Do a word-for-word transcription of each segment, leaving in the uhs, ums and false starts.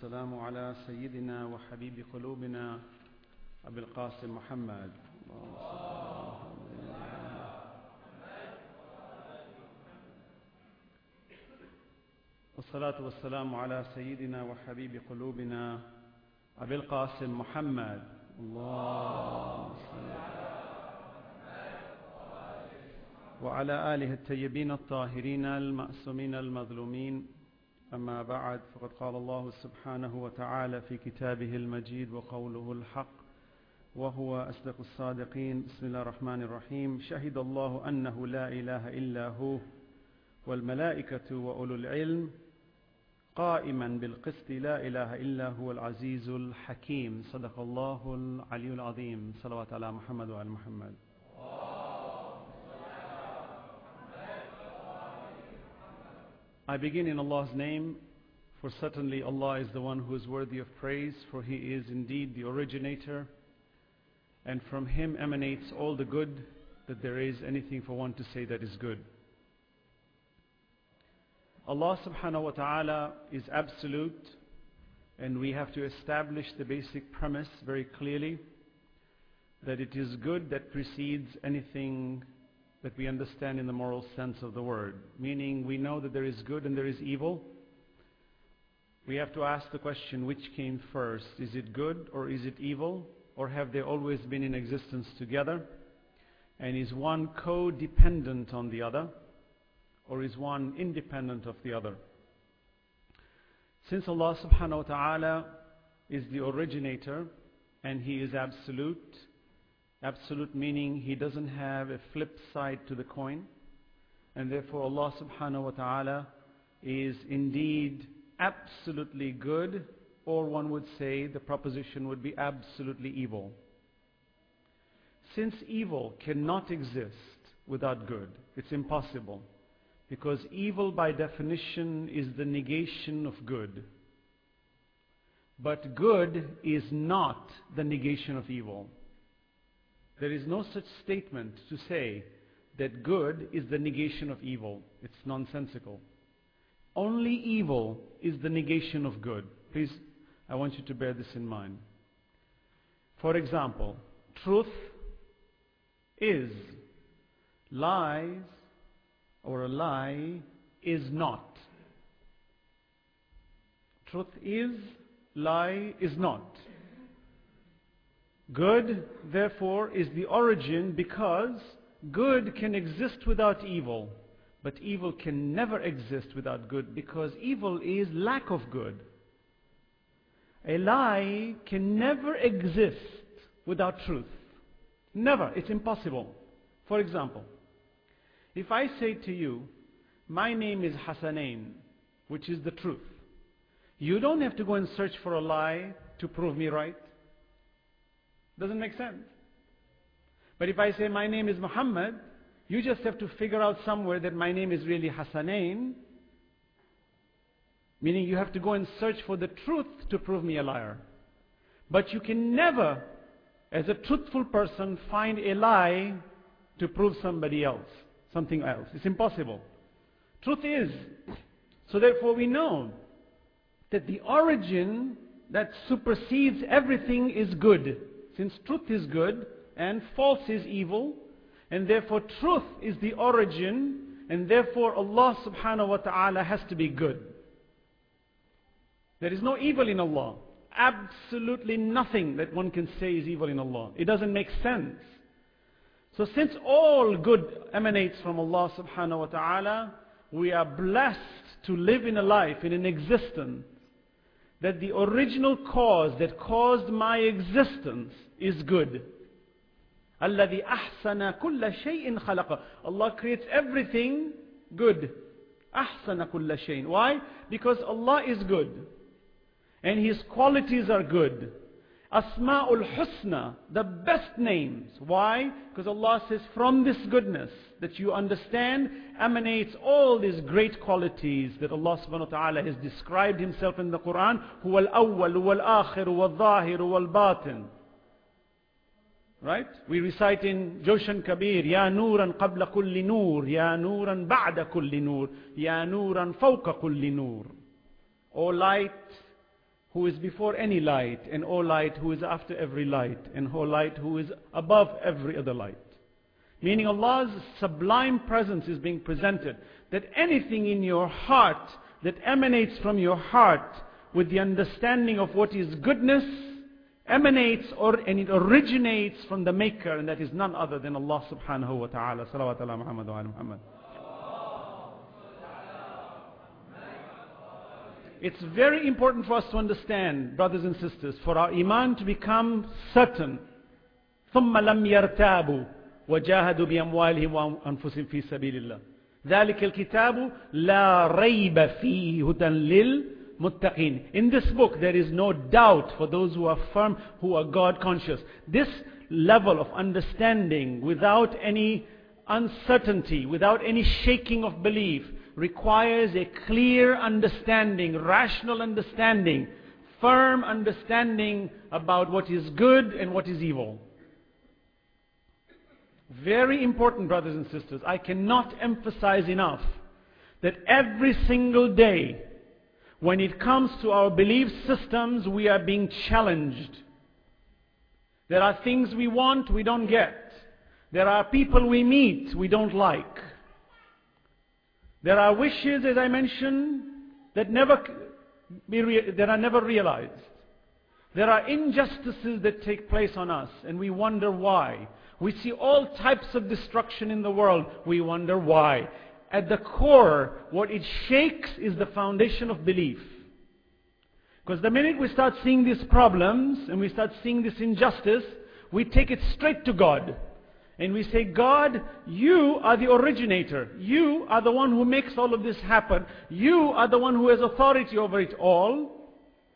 والسلام على سيدنا وحبيب قلوبنا أبي القاسم محمد. والصلاة والسلام على سيدنا وحبيب قلوبنا أبي القاسم محمد. اللهم صل وعلى آله الطيبين الطاهرين المأسومين المظلومين. أما بعد، فقد قال الله سبحانه وتعالى في كتابه المجيد وقوله الحق وهو أصدق الصادقين. بسم الله الرحمن الرحيم. شهد الله أنه لا إله إلا هو والملائكة وأولو العلم قائما بالقسط لا إله إلا هو العزيز الحكيم. صدق الله العلي العظيم. صلوات على محمد وعلى محمد. I begin in Allah's name, for certainly Allah is the one who is worthy of praise, for He is indeed the originator, and from Him emanates all the good, that there is anything for one to say that is good. Allah subhanahu wa ta'ala is absolute, and we have to establish the basic premise very clearly, that it is good that precedes anything that we understand in the moral sense of the word. Meaning, we know that there is good and there is evil. We have to ask the question, which came first? Is it good or is it evil? Or have they always been in existence together? And is one co-dependent on the other? Or is one independent of the other? Since Allah subhanahu wa ta'ala is the originator and He is absolute, absolute meaning He doesn't have a flip side to the coin, and therefore Allah subhanahu wa ta'ala is indeed absolutely good, or one would say the proposition would be absolutely evil. Since evil cannot exist without good, it's impossible, because evil by definition is the negation of good. But good is not the negation of evil. There is no such statement to say that good is the negation of evil. It's nonsensical. Only evil is the negation of good. Please, I want you to bear this in mind. For example, truth is, lies, or a lie is not. Truth is, lie is not. Good, therefore, is the origin, because good can exist without evil, but evil can never exist without good, because evil is lack of good. A lie can never exist without truth. Never. It's impossible. For example, if I say to you, my name is Hasanain, which is the truth, you don't have to go and search for a lie to prove me right. Doesn't make sense. But if I say my name is Muhammad, you just have to figure out somewhere that my name is really Hasanain, meaning you have to go and search for the truth to prove me a liar. But you can never, as a truthful person, find a lie to prove somebody else, something else. It's impossible. Truth is. So therefore we know that the origin that supersedes everything is good. Since truth is good and false is evil, and therefore truth is the origin, and therefore Allah subhanahu wa ta'ala has to be good. There is no evil in Allah. Absolutely nothing that one can say is evil in Allah. It doesn't make sense. So since all good emanates from Allah subhanahu wa ta'ala, we are blessed to live in a life, in an existence, that the original cause that caused my existence is good. الَّذِي أَحْسَنَ كُلَّ شَيْءٍ خَلَقَ. Allah creates everything good. أَحْسَنَ كُلَّ شَيْءٍ. Why? Because Allah is good. And His qualities are good. Asma'ul Husna, the best names. Why? Because Allah says from this goodness that you understand emanates all these great qualities that Allah subhanahu wa ta'ala has described Himself in the Quran. Huwa al-awwal, huwa al-akhir, huwa al-zahir, huwa al-batin. Right? We recite in Joshan Kabir, Ya Nuran qabla kulli nur, Ya Nuran ba'da kulli nur, Ya Nuran fawqa kulli nur. O light who is before any light, and O light who is after every light, and O light who is above every other light. Meaning Allah's sublime presence is being presented, that anything in your heart that emanates from your heart with the understanding of what is goodness, emanates or and it originates from the Maker, and that is none other than Allah subhanahu wa ta'ala. Salawat ala Muhammad wa ala Muhammad. It's very important for us to understand, brothers and sisters, for our iman to become certain. ثُمَّ لَمْ يَرْتَابُوا وَجَاهَدُوا بِأَمْوَالِهِمْ وَأَنفُسِهِمْ فِي سَبِيلِ اللَّهِ ذَلِكَ الْكِتَابُ لَا رَيْبَ فِيهِ هُدًى لِلْمُتَّقِينَ. In this book there is no doubt for those who are firm, who are God conscious. This level of understanding without any uncertainty, without any shaking of belief, requires a clear understanding, rational understanding, firm understanding about what is good and what is evil. Very important, brothers and sisters. I cannot emphasize enough that every single day, when it comes to our belief systems, we are being challenged. There are things we want, we don't get. There are people we meet, we don't like. There are wishes, as I mentioned, that never be re that are never realized. There are injustices that take place on us, and we wonder why. We see all types of destruction in the world. We wonder why. At the core, what it shakes is the foundation of belief. Because the minute we start seeing these problems, and we start seeing this injustice, we take it straight to God. And we say, God, you are the originator. You are the one who makes all of this happen. You are the one who has authority over it all.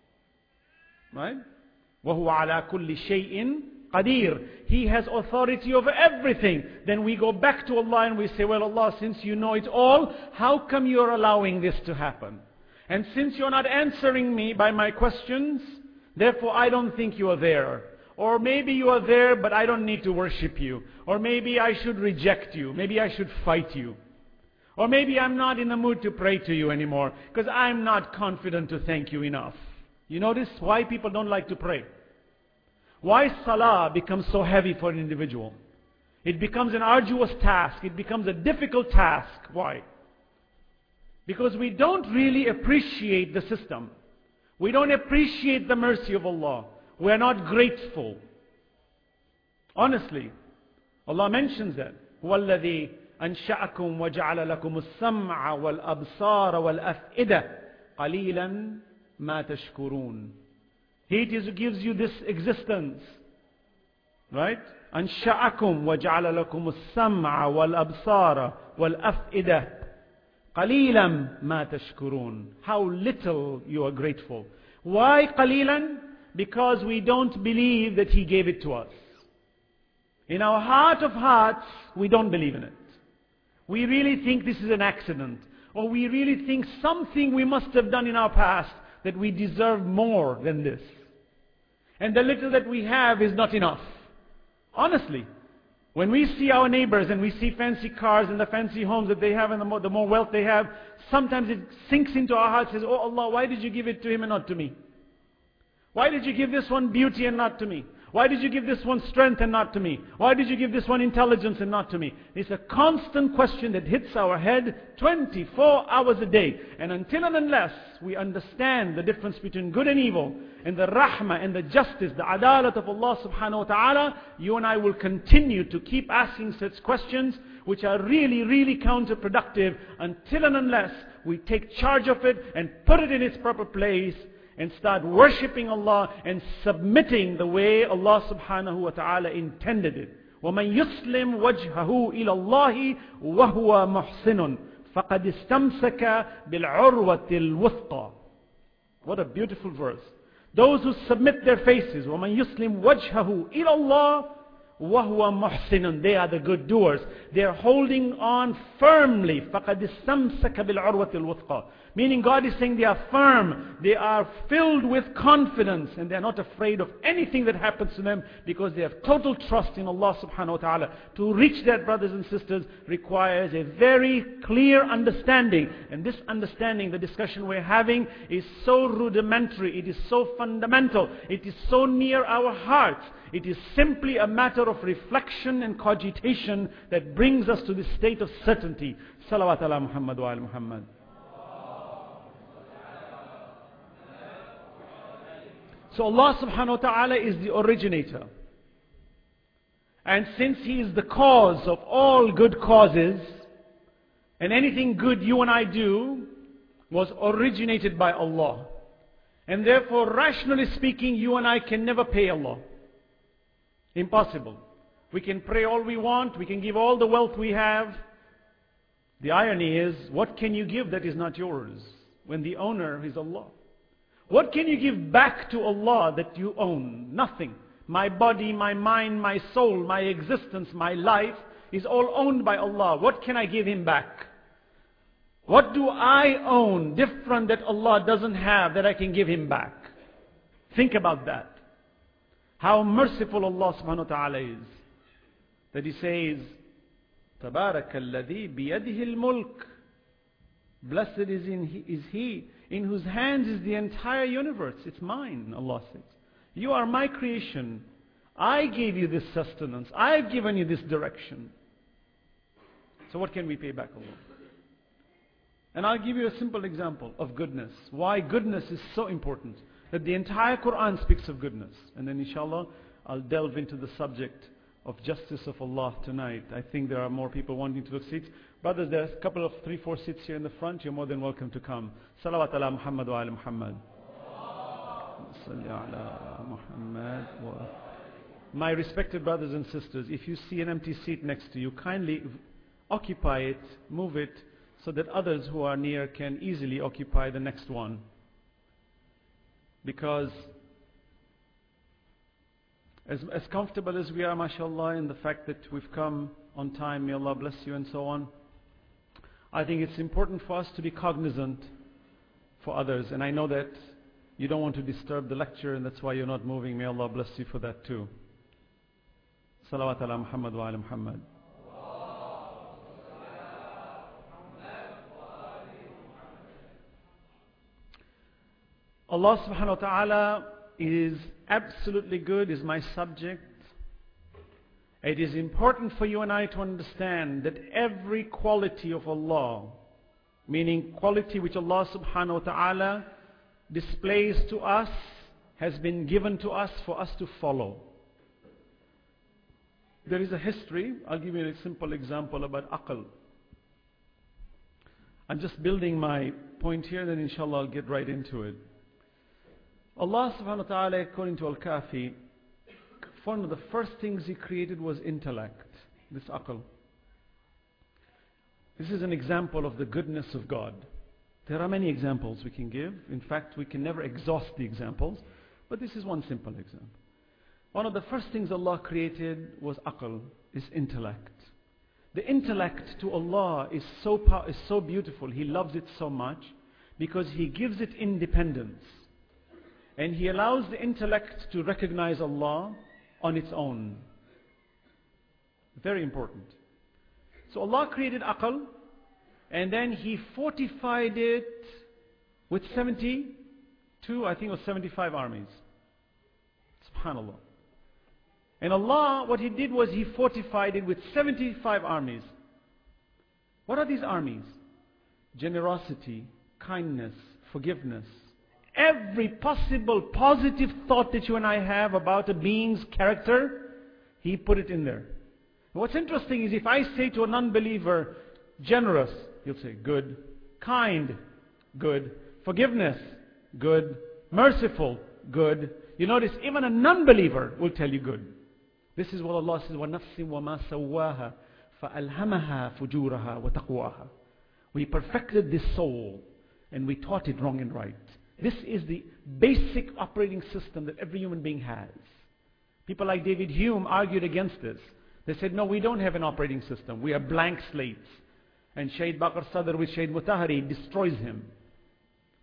Right? وَهُوَ عَلَى كُلِّ شَيْءٍ قَدِيرٌ. He has authority over everything. Then we go back to Allah and we say, well, Allah, since you know it all, how come you're allowing this to happen? And since you're not answering me by my questions, therefore I don't think you are there. Or maybe you are there, but I don't need to worship you. Or maybe I should reject you. Maybe I should fight you. Or maybe I'm not in the mood to pray to you anymore, because I'm not confident to thank you enough. You notice why people don't like to pray? Why salah becomes so heavy for an individual? It becomes an arduous task. It becomes a difficult task. Why? Because we don't really appreciate the system. We don't appreciate the mercy of Allah. We are not grateful. Honestly, Allah mentions that. هُوَ الَّذِي أَنْشَأَكُمْ وَجَعَلَ لَكُمُ السَّمْعَ وَالْأَبْصَارَ وَالْأَفْئِدَةَ قَلِيلًا مَا تَشْكُرُونَ. He it is who gives you this existence. Right? أَنْشَأَكُمْ وَجَعَلَ لَكُمُ السَّمْعَ وَالْأَبْصَارَ وَالْأَفْئِدَةَ قَلِيلًا مَا تَشْكُرُونَ. How little you are grateful. Why قَلِيلًا? Because we don't believe that He gave it to us. In our heart of hearts, we don't believe in it. We really think this is an accident. Or we really think something we must have done in our past that we deserve more than this. And the little that we have is not enough. Honestly, when we see our neighbors and we see fancy cars and the fancy homes that they have and the more, the more wealth they have, sometimes it sinks into our hearts and says, oh Allah, why did you give it to him and not to me? Why did you give this one beauty and not to me? Why did you give this one strength and not to me? Why did you give this one intelligence and not to me? It's a constant question that hits our head twenty-four hours a day. And until and unless we understand the difference between good and evil, and the rahmah and the justice, the adalat of Allah subhanahu wa ta'ala, you and I will continue to keep asking such questions which are really, really counterproductive, until and unless we take charge of it and put it in its proper place and start worshipping Allah and submitting the way Allah subhanahu wa ta'ala intended it. وَمَنْ يُسْلِمْ وَجْهَهُ إِلَى اللَّهِ وَهُوَ مُحْسِنٌ فَقَدْ اسْتَمْسَكَ بِالْعُرْوَةِ الْوُثْقَى. What a beautiful verse. Those who submit their faces, وَمَنْ يُسْلِمْ وَجْهَهُ إِلَى اللَّهِ وَهُوَ مُحْسِنٌ. They are the good doers. They are holding on firmly. فَقَدْ اسْتَمْسَكَ بِالْعُرْوَةِ الْوُثْقَى. Meaning God is saying they are firm, they are filled with confidence, and they are not afraid of anything that happens to them because they have total trust in Allah subhanahu wa ta'ala. To reach that, brothers and sisters, requires a very clear understanding. And this understanding, the discussion we're having, is so rudimentary, it is so fundamental, it is so near our hearts. It is simply a matter of reflection and cogitation that brings us to this state of certainty. Salawat ala Muhammad wa ala Muhammad. So Allah subhanahu wa ta'ala is the originator. And since He is the cause of all good causes, and anything good you and I do was originated by Allah. And therefore, rationally speaking, you and I can never pay Allah. Impossible. We can pray all we want, we can give all the wealth we have. The irony is, what can you give that is not yours when the owner is Allah? What can you give back to Allah that you own? Nothing. My body, my mind, my soul, my existence, my life is all owned by Allah. What can I give Him back? What do I own different that Allah doesn't have that I can give Him back? Think about that. How merciful Allah subhanahu wa ta'ala is. That He says, تَبَارَكَ الَّذِي بِيَدِهِ الْمُلْكِ. Blessed is, in, is He in whose hands is the entire universe. It's mine, Allah says. You are my creation. I gave you this sustenance. I've given you this direction. So what can we pay back Allah? And I'll give you a simple example of goodness. Why goodness is so important. That the entire Quran speaks of goodness. And then inshallah, I'll delve into the subject of justice of Allah tonight. I think there are more people wanting to look seats. Brothers, there's a couple of three, four seats here in the front. You're more than welcome to come. Salawat ala Muhammad wa ala Muhammad. Salli ala Muhammad wa. My respected brothers and sisters, if you see an empty seat next to you, kindly occupy it, move it, so that others who are near can easily occupy the next one. Because as, as comfortable as we are, mashallah, in the fact that we've come on time, may Allah bless you and so on, I think it's important for us to be cognizant for others. And I know that you don't want to disturb the lecture, and that's why you're not moving. May Allah bless you for that too. Salawat ala Muhammad wa ala Muhammad. Allah subhanahu wa ta'ala is absolutely good, is my subject. It is important for you and I to understand that every quality of Allah, meaning quality which Allah subhanahu wa ta'ala displays to us, has been given to us for us to follow. There is a history. I'll give you a simple example about aql. I'm just building my point here, then inshallah I'll get right into it. Allah subhanahu wa ta'ala, according to Al-Kafi, one of the first things He created was intellect, this aql. This is an example of the goodness of God. There are many examples we can give. In fact, we can never exhaust the examples, but this is one simple example. One of the first things Allah created was aql, is intellect. The intellect to Allah is so, is so beautiful. He loves it so much because He gives it independence. And He allows the intellect to recognize Allah on its own. Very important. So Allah created aql, and then He fortified it with seventy-two, I think it was seventy-five armies. SubhanAllah. And Allah, what He did was He fortified it with seventy-five armies. What are these armies? Generosity, kindness, forgiveness. Every possible positive thought that you and I have about a being's character, He put it in there. What's interesting is if I say to a non-believer, generous, he'll say, good. Kind, good. Forgiveness, good. Merciful, good. You notice even a non-believer will tell you good. This is what Allah says, وَنَفْسٍ وَمَا سَوَّاهَا فَأَلْهَمَهَا فُجُورَهَا وَتَقْوَاهَا. We perfected this soul and we taught it wrong and right. This is the basic operating system that every human being has. People like David Hume argued against this. They said, no, we don't have an operating system. We are blank slates. And Shaykh Baqir Sadr with Shaykh Mutahari destroys him.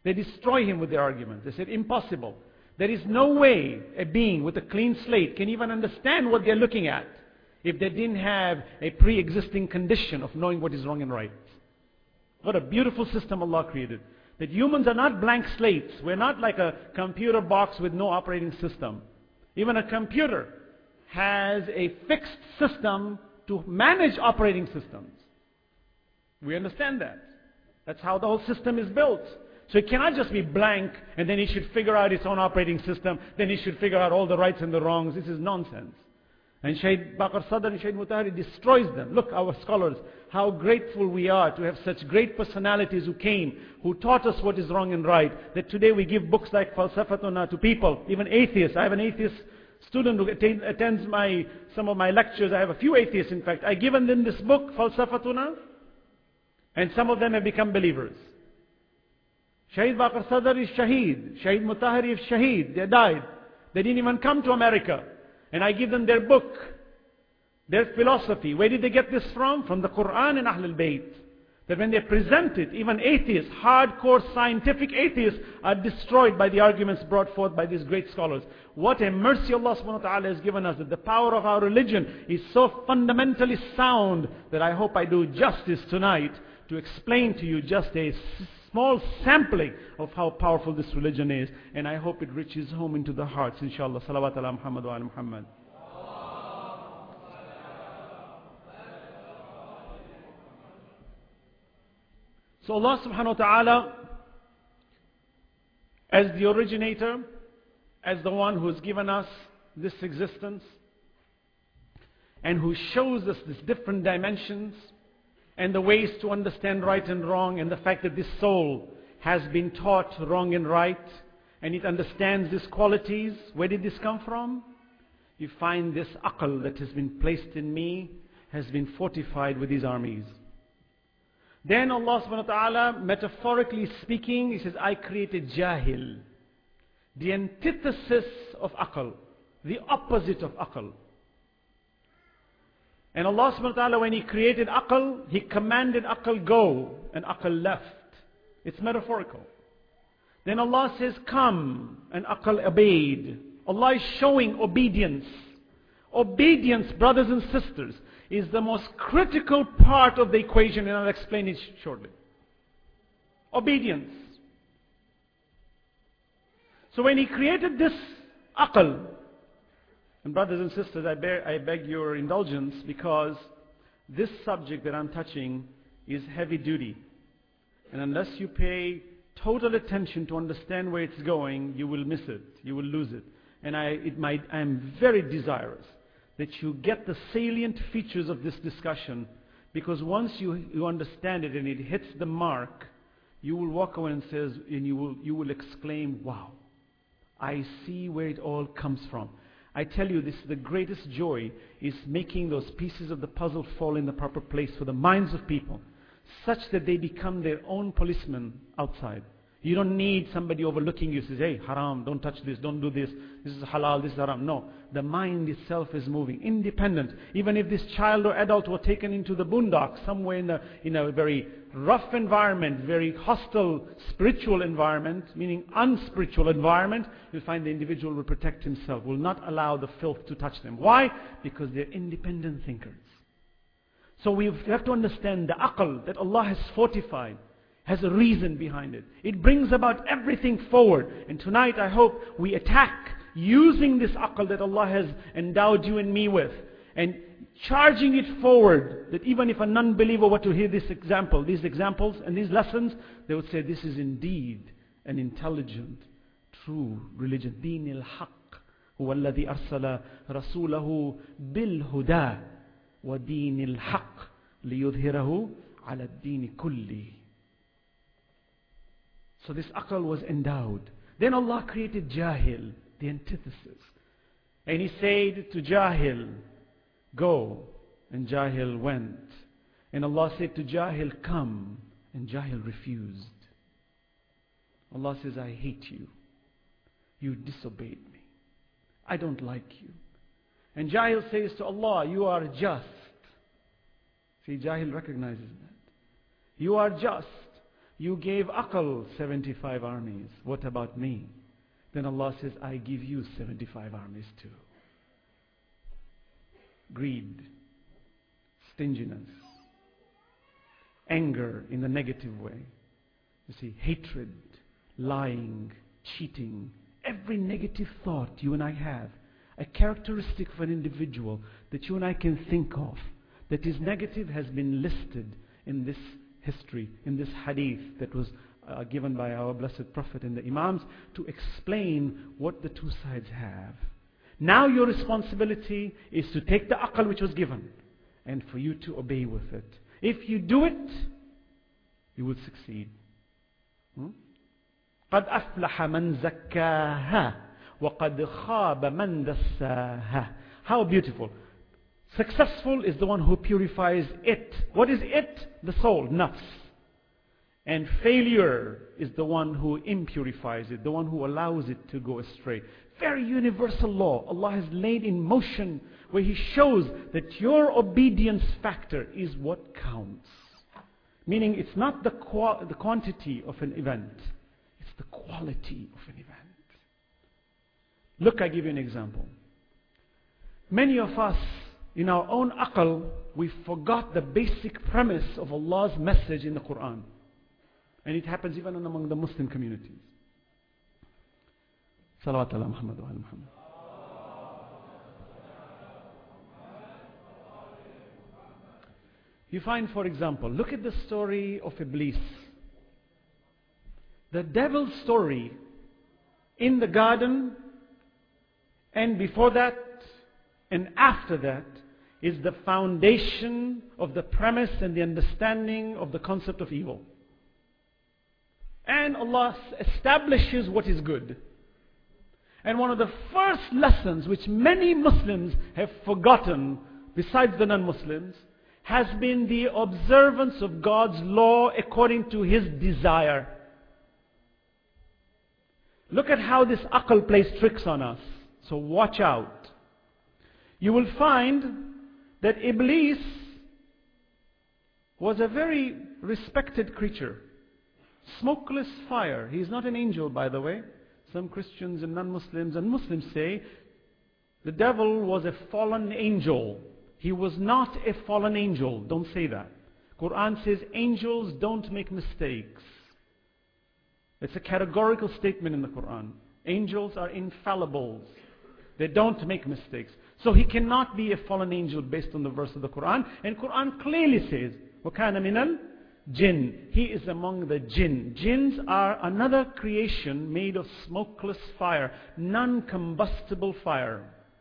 They destroy him with their argument. They said, impossible. There is no way a being with a clean slate can even understand what they're looking at if they didn't have a pre-existing condition of knowing what is wrong and right. What a beautiful system Allah created. That humans are not blank slates. We're not like a computer box with no operating system. Even a computer has a fixed system to manage operating systems. We understand that. That's how the whole system is built. So it cannot just be blank and then it should figure out its own operating system, then it should figure out all the rights and the wrongs. This is nonsense. And Shaykh Baqir Sadr and Shaykh Mutahari destroys them. Look, our scholars, how grateful we are to have such great personalities who came, who taught us what is wrong and right. That today we give books like Falsafatuna to people, even atheists. I have an atheist student who attend, attends my, some of my lectures. I have a few atheists, in fact. I've given them this book, Falsafatuna, and some of them have become believers. Shaheed Baqir Sadr is Shaheed. Shaheed Mutahari is Shaheed. They died. They didn't even come to America. And I give them their book, their philosophy. Where did they get this from? From the Quran and Ahlul Bayt. That when they present it, even atheists, hardcore scientific atheists, are destroyed by the arguments brought forth by these great scholars. What a mercy Allah subhanahu wa ta'ala has given us, that the power of our religion is so fundamentally sound, that I hope I do justice tonight to explain to you just a small sampling of how powerful this religion is. And I hope it reaches home into the hearts, inshallah. Salawat ala Muhammad wa ala Muhammad. So Allah subhanahu wa ta'ala, as the originator, as the one who has given us this existence, and who shows us these different dimensions, and the ways to understand right and wrong, and the fact that this soul has been taught wrong and right, and it understands these qualities. Where did this come from? You find this aql that has been placed in me, has been fortified with these armies. Then Allah subhanahu wa ta'ala, metaphorically speaking, He says, I created jahil, the antithesis of aql, the opposite of aql. And Allah subhanahu wa ta'ala, when He created aql, He commanded aql go, and aql left. It's metaphorical. Then Allah says, come, and aql obeyed. Allah is showing obedience. Obedience, brothers and sisters, is the most critical part of the equation, and I'll explain it shortly. Obedience. So when He created this aql, and brothers and sisters, I, bear, I beg your indulgence, because this subject that I'm touching is heavy duty. And unless you pay total attention to understand where it's going, you will miss it. You will lose it. And I, it might, I am very desirous that you get the salient features of this discussion, because once you, you understand it and it hits the mark, you will walk away and, says, and you, will, you will exclaim, wow, I see where it all comes from. I tell you, this is the greatest joy, is making those pieces of the puzzle fall in the proper place for the minds of people, such that they become their own policemen outside. You don't need somebody overlooking you, says, hey, haram, don't touch this, don't do this, this is halal, this is haram. No, the mind itself is moving, independent. Even if this child or adult were taken into the boondocks, somewhere in a, in a very rough environment, very hostile spiritual environment, meaning unspiritual environment, you'll find the individual will protect himself, will not allow the filth to touch them. Why? Because they're independent thinkers. So we have to understand the aql that Allah has fortified has a reason behind it. It brings about everything forward. And tonight I hope we attack using this aql that Allah has endowed you and me with, and charging it forward, that even if a non-believer were to hear this example, these examples and these lessons, they would say, this is indeed an intelligent, true religion. Deen al-haq huwa alladhi arsala rasulahu bil-huda wa deen al-haq liyudhirahu ala ad-deen kulli. So this aql was endowed. Then Allah created jahil, the antithesis. And He said to jahil, go. And jahil went. And Allah said to jahil, come. And jahil refused. Allah says, I hate you. You disobeyed me. I don't like you. And jahil says to Allah, you are just. See, jahil recognizes that. You are just. You gave Aql seventy-five armies. What about me? Then Allah says, I give you seventy-five armies too. Greed, stinginess, anger in the negative way. You see, hatred, lying, cheating, every negative thought you and I have, a characteristic of an individual that you and I can think of, that is negative, has been listed in this history, in this hadith that was uh, given by our blessed Prophet and the Imams to explain what the two sides have. Now your responsibility is to take the aql which was given and for you to obey with it. If you do it, you will succeed. قَدْ أَفْلَحَ مَنْ زَكَّاهَا وَقَدْ خَابَ مَنْ دَسَّاهَا. How beautiful. Successful is the one who purifies it. What is it? The soul, nafs. And failure is the one who impurifies it, the one who allows it to go astray. Very universal law Allah has laid in motion where He shows that your obedience factor is what counts. Meaning it's not the, qual the quantity of an event, it's the quality of an event. Look, I give you an example. Many of us, in our own aql, we forgot the basic premise of Allah's message in the Quran. And it happens even among the Muslim communities. Salawat ala Muhammad wa ala Muhammad. You find, for example, look at the story of Iblis. The devil's story in the garden, and before that and after that, is the foundation of the premise and the understanding of the concept of evil. And Allah establishes what is good. And one of the first lessons which many Muslims have forgotten, besides the non-Muslims, has been the observance of God's law according to His desire. Look at how this aql plays tricks on us. So watch out. You will find that Iblis was a very respected creature. Smokeless fire. He is not an angel, by the way. Some Christians and non-Muslims and Muslims say the devil was a fallen angel. He was not a fallen angel. Don't say that. Quran says angels don't make mistakes. It's a categorical statement in the Quran. Angels are infallibles. They don't make mistakes. So he cannot be a fallen angel based on the verse of the Quran. And Quran clearly says, وَكَانَ مِنَ الْجِنِّ. He is among the jinn. Jinns are another creation made of smokeless fire, non-combustible fire.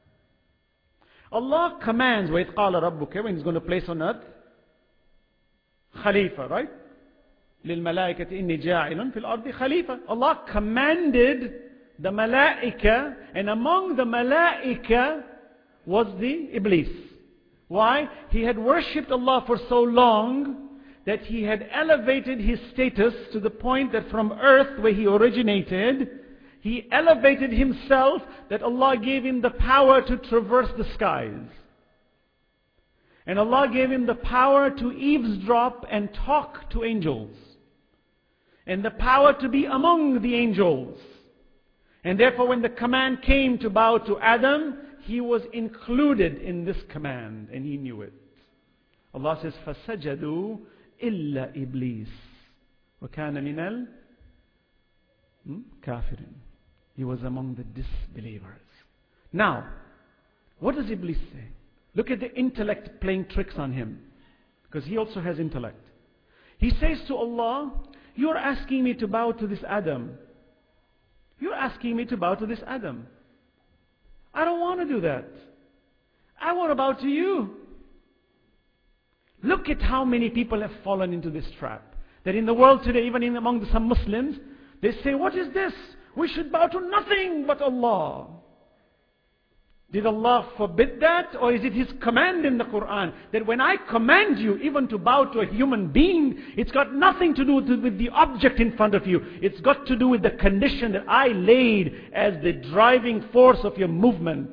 Allah commands, وَإِذْ قَالَ رَبُّكَ, when He's going to place on earth Khalifa, right? لِلْمَلَائِكَةِ إِنِّي جَاعِلٌ فِي الْأَرْضِ خَلِيفَةً. Allah commanded the malaika, and among the malaika was the Iblis. Why? He had worshipped Allah for so long that he had elevated his status to the point that from earth, where he originated, he elevated himself that Allah gave him the power to traverse the skies. And Allah gave him the power to eavesdrop and talk to angels. And the power to be among the angels. And therefore when the command came to bow to Adam, he was included in this command and he knew it. Allah says, فَسَجَدُوا إِلَّا إِبْلِيسِ وَكَانَ مِنَ الْكَافِرِينَ. He was among the disbelievers. Now, what does Iblis say? Look at the intellect playing tricks on him. Because he also has intellect. He says to Allah, you're asking me to bow to this Adam. You're asking me to bow to this Adam. I don't want to do that. I want to bow to you. Look at how many people have fallen into this trap. That in the world today, even in among some Muslims, they say, what is this? We should bow to nothing but Allah. Did Allah forbid that? Or is it His command in the Quran? That when I command you even to bow to a human being, it's got nothing to do with the object in front of you. It's got to do with the condition that I laid as the driving force of your movement.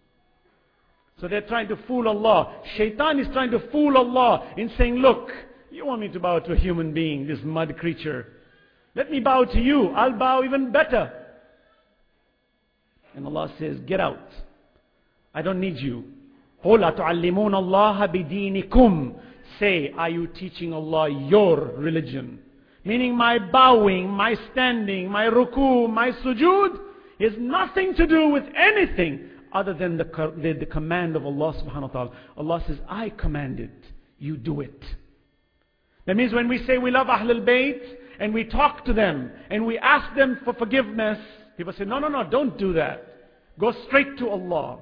So they're trying to fool Allah. Shaitan is trying to fool Allah in saying, look, You want me to bow to a human being, this mud creature. Let me bow to you. I'll bow even better. And Allah says, get out. I don't need you. قُلْ أَتُعَلِّمُونَ اللَّهَ بِدِينِكُمْ. Say, are you teaching Allah your religion? Meaning my bowing, my standing, my ruku, my sujood is nothing to do with anything other than the, the, the command of Allah subhanahu wa ta'ala. Allah says, I command it. You do it. That means when we say we love Ahlul Bayt and we talk to them and we ask them for forgiveness, people say, no, no, no, don't do that. Go straight to Allah.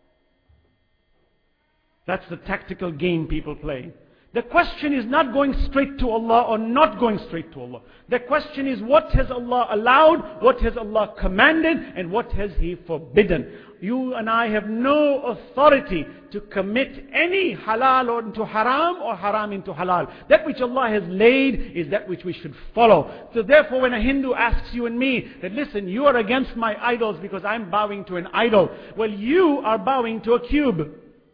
That's the tactical game people play. The question is not going straight to Allah or not going straight to Allah. The question is, what has Allah allowed, what has Allah commanded, and what has He forbidden. You and I have no authority to commit any halal or into haram or haram into halal. That which Allah has laid is that which we should follow. So therefore, when a Hindu asks you and me that, listen, you are against my idols because I'm bowing to an idol. Well, you are bowing to a cube.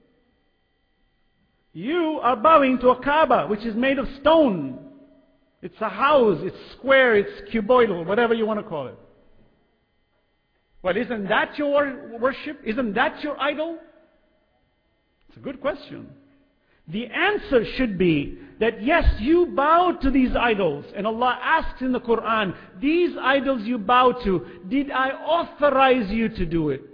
You are bowing to a Kaaba, which is made of stone. It's a house, it's square, it's cuboidal, whatever you want to call it. Well, isn't that your worship? Isn't that your idol? It's a good question. The answer should be that yes, you bow to these idols. And Allah asks in the Quran, these idols you bow to, did I authorize you to do it?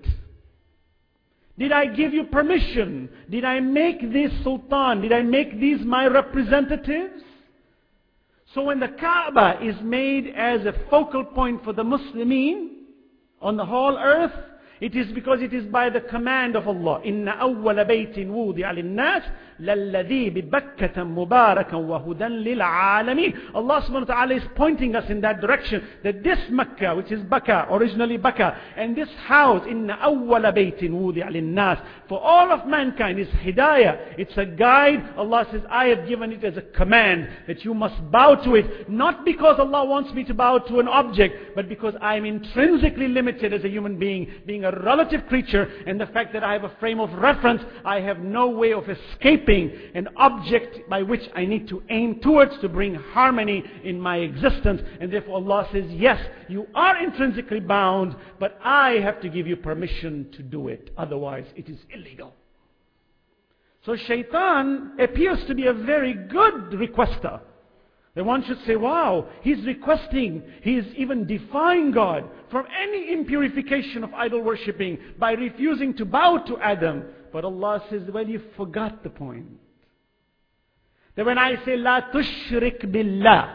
Did I give you permission? Did I make this sultan? Did I make these my representatives? So when the Kaaba is made as a focal point for the Muslimin on the whole earth, it is because it is by the command of Allah. إِنَّ أَوَّلَ بَيْتٍ وُوضِعَ لِلنَّاسِ لَلَّذِي بِبَكَّةً مُبَارَكًا وَهُدًى لِلْعَالَمِينَ. Allah subhanahu wa ta'ala is pointing us in that direction, that this Mecca, which is Bakka, originally Bakka, and this house, إِنَّ أَوَّلَ بَيْتٍ وُوضِعَ لِلنَّاسِ, for all of mankind is hidayah. It's a guide. Allah says, I have given it as a command that you must bow to it, not because Allah wants me to bow to an object, but because I am intrinsically limited as a human being, being a relative creature, and the fact that I have a frame of reference, I have no way of escaping an object by which I need to aim towards to bring harmony in my existence. And therefore Allah says, yes, you are intrinsically bound, but I have to give you permission to do it. Otherwise it is illegal. So shaitan appears to be a very good requester. That one should say, wow, he's requesting, he's even defying God from any impurification of idol worshipping by refusing to bow to Adam. But Allah says, well, you forgot the point. That when I say, La tushrik billah,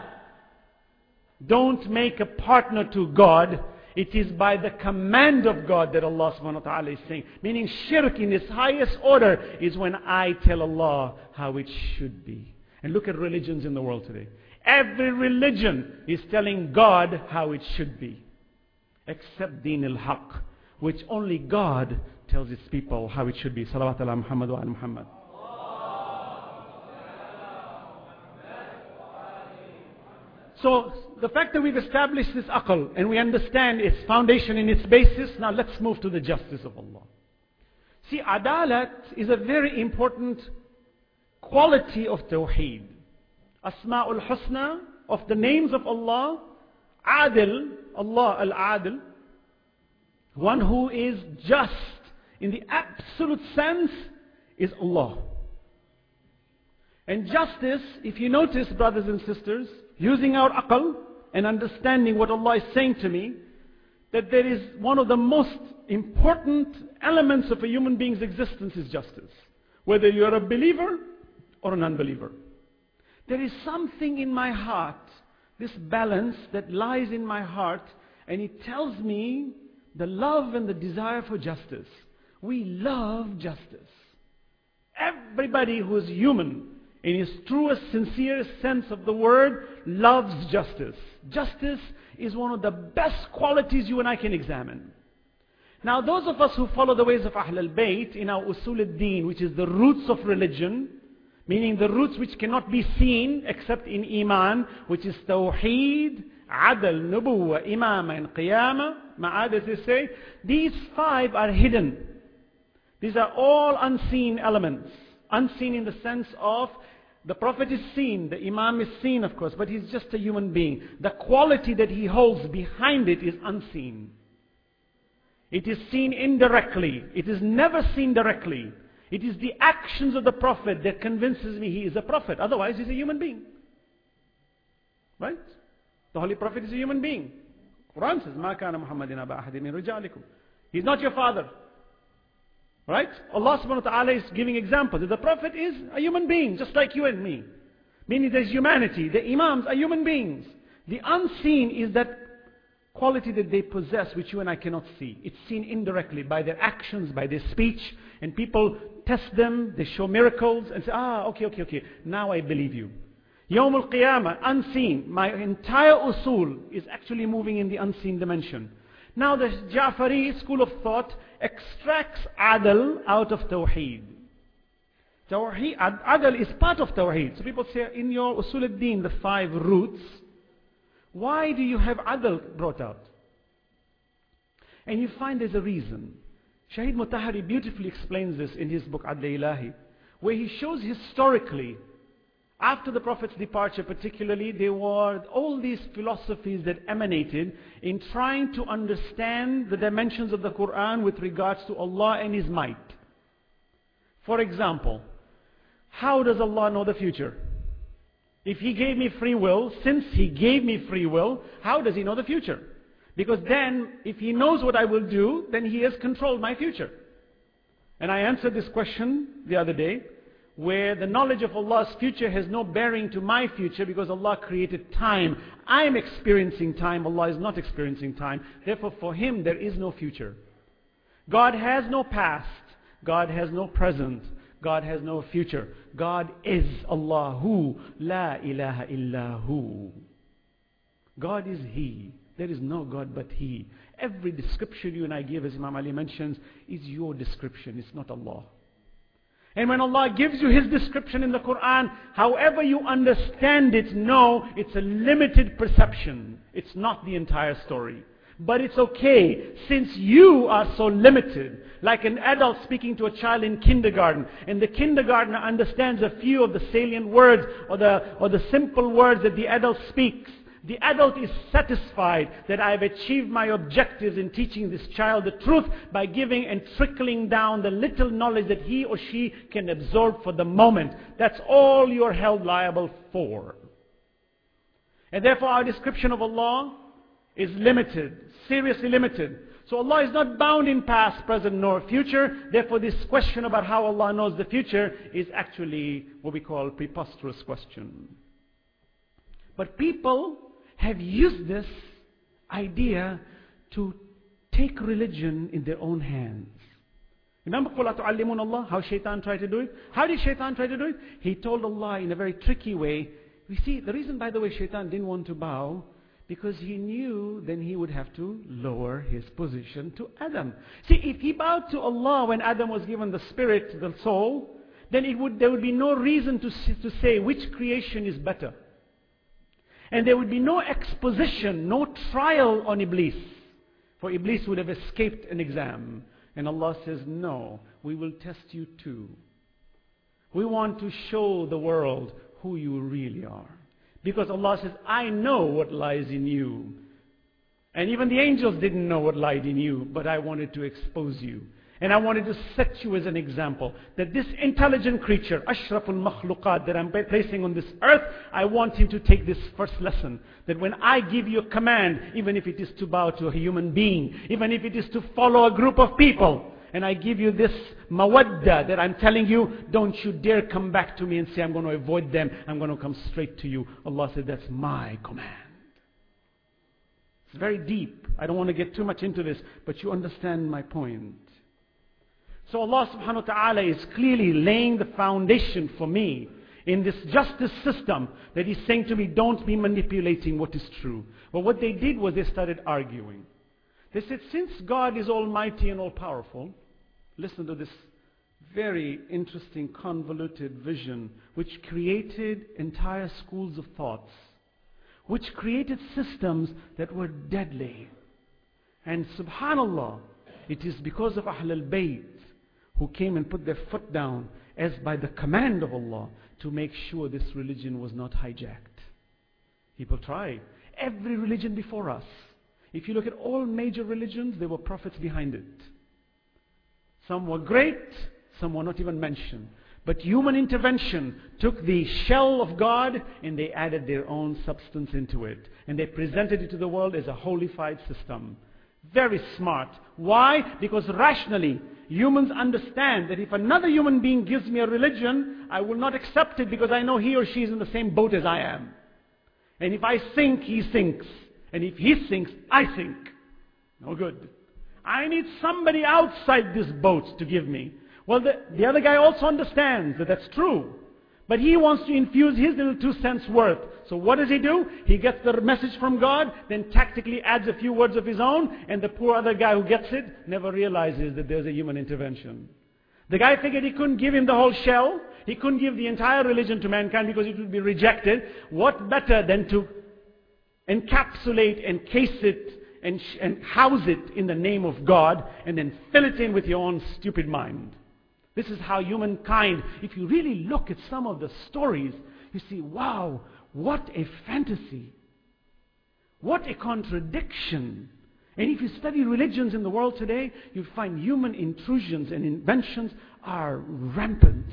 don't make a partner to God, it is by the command of God that Allah subhanahu wa ta'ala is saying. Meaning shirk in its highest order is when I tell Allah how it should be. And look at religions in the world today. Every religion is telling God how it should be. Except Deen al-Haq, which only God tells its people how it should be. Salawat ala Muhammad wa ala Muhammad. So, the fact that we've established this aql and we understand its foundation and its basis, now let's move to the justice of Allah. See, adalat is a very important quality of Tawheed. Asma'ul Husna, of the names of Allah, Adil, Allah al-Adil, one who is just in the absolute sense, is Allah. And justice, if you notice, brothers and sisters, using our aql and understanding what Allah is saying to me, that there is one of the most important elements of a human being's existence is justice. Whether you are a believer or an unbeliever. There is something in my heart, this balance that lies in my heart, and it tells me the love and the desire for justice. We love justice. Everybody who is human, in his truest, sincerest sense of the word, loves justice. Justice is one of the best qualities you and I can examine. Now, those of us who follow the ways of Ahlul Bayt in our Usul al-Din, which is the roots of religion, meaning the roots which cannot be seen except in Iman, which is Tawheed, Adl, Nubuwa, Imama, and Qiyamah, Ma'ad, as they say, these five are hidden. These are all unseen elements. Unseen in the sense of The Prophet is seen, the Imam is seen of course, but he's just a human being. The quality that he holds behind it is unseen. It is seen indirectly. It is never seen directly. It is the actions of the Prophet that convinces me he is a Prophet. Otherwise he's a human being. Right? The Holy Prophet is a human being. Quran says, مَا كَانَ مُحَمَّدٍ أَبَا أَحَدٍ مِّن رِجَالِكُمْ. He's not your father. Right? Allah subhanahu wa ta'ala is giving examples. That the Prophet is a human being, just like you and me. Meaning there's humanity. The Imams are human beings. The unseen is that quality that they possess, which you and I cannot see. It's seen indirectly by their actions, by their speech. And people test them, they show miracles, and say, ah, okay, okay, okay, now I believe you. Yawm al-Qiyamah, unseen. My entire usul is actually moving in the unseen dimension. Now the Ja'fari school of thought extracts adl out of Tawheed. Tawheed, adl is part of Tawheed. So people say, in your usul ad-din, the five roots, why do you have adl brought out? And you find there's a reason. Shahid Mutahari beautifully explains this in his book Adl Ilahi, where he shows historically, after the Prophet's departure particularly, there were all these philosophies that emanated in trying to understand the dimensions of the Quran with regards to Allah and His might. For example, how does Allah know the future? If He gave me free will, since He gave me free will, how does He know the future? Because then, if He knows what I will do, then He has controlled my future. And I answered this question the other day, where the knowledge of Allah's future has no bearing to my future because Allah created time. I am experiencing time, Allah is not experiencing time. Therefore for Him there is no future. God has no past, God has no present, God has no future. God is Allahu, la ilaha illahu. God is He. There is no God but He. Every description you and I give, as Imam Ali mentions, is your description, it's not Allah. And when Allah gives you His description in the Quran, however you understand it, know it's a limited perception. It's not the entire story. But it's okay, since you are so limited, like an adult speaking to a child in kindergarten, and the kindergartner understands a few of the salient words, or the, or the simple words that the adult speaks. The adult is satisfied that I have achieved my objectives in teaching this child the truth by giving and trickling down the little knowledge that he or she can absorb for the moment. That's all you are held liable for. And therefore our description of Allah is limited, seriously limited. So Allah is not bound in past, present, nor future. Therefore this question about how Allah knows the future is actually what we call a preposterous question. But people have used this idea to take religion in their own hands. Remember قُلَا تُعَلِّمُونَ اللَّهِ, how Shaitan tried to do it? How did Shaitan try to do it? He told Allah in a very tricky way. We see, the reason by the way Shaitan didn't want to bow, because he knew then he would have to lower his position to Adam. See, if he bowed to Allah when Adam was given the spirit, the soul, then it would, there would be no reason to, to say which creation is better. And there would be no exposition, no trial on Iblis. For Iblis would have escaped an exam. And Allah says, no, we will test you too. We want to show the world who you really are. Because Allah says, I know what lies in you. And even the angels didn't know what lied in you, but I wanted to expose you. And I wanted to set you as an example that this intelligent creature, Ashraful Makhluqat, that I'm placing on this earth, I want him to take this first lesson. That when I give you a command, even if it is to bow to a human being, even if it is to follow a group of people, and I give you this mawadda that I'm telling you, don't you dare come back to me and say, I'm going to avoid them, I'm going to come straight to you. Allah said, that's my command. It's very deep. I don't want to get too much into this, but you understand my point. So Allah subhanahu wa ta'ala is clearly laying the foundation for me in this justice system that He's saying to me, don't be manipulating what is true. But what they did was they started arguing. They said, since God is almighty and all-powerful, listen to this very interesting convoluted vision which created entire schools of thoughts, which created systems that were deadly. And subhanallah, it is because of Ahlul Bayt who came and put their foot down as by the command of Allah to make sure this religion was not hijacked. People try. Every religion before us. If you look at all major religions, there were prophets behind it. Some were great, some were not even mentioned. But human intervention took the shell of God and they added their own substance into it. And they presented it to the world as a holified system. Very smart. Why? Because rationally, humans understand that if another human being gives me a religion, I will not accept it because I know he or she is in the same boat as I am. And if I sink, he sinks. And if he sinks, I sink. No good. I need somebody outside this boat to give me. Well, the, the other guy also understands that that's true. But he wants to infuse his little two cents worth. So what does he do? He gets the message from God, then tactically adds a few words of his own, and the poor other guy who gets it never realizes that there's a human intervention. The guy figured he couldn't give him the whole shell. He couldn't give the entire religion to mankind because it would be rejected. What better than to encapsulate, encase it, and, sh- and house it in the name of God, and then fill it in with your own stupid mind. This is how humankind, if you really look at some of the stories, you see, wow, what a fantasy. What a contradiction. And if you study religions in the world today, you find human intrusions and inventions are rampant.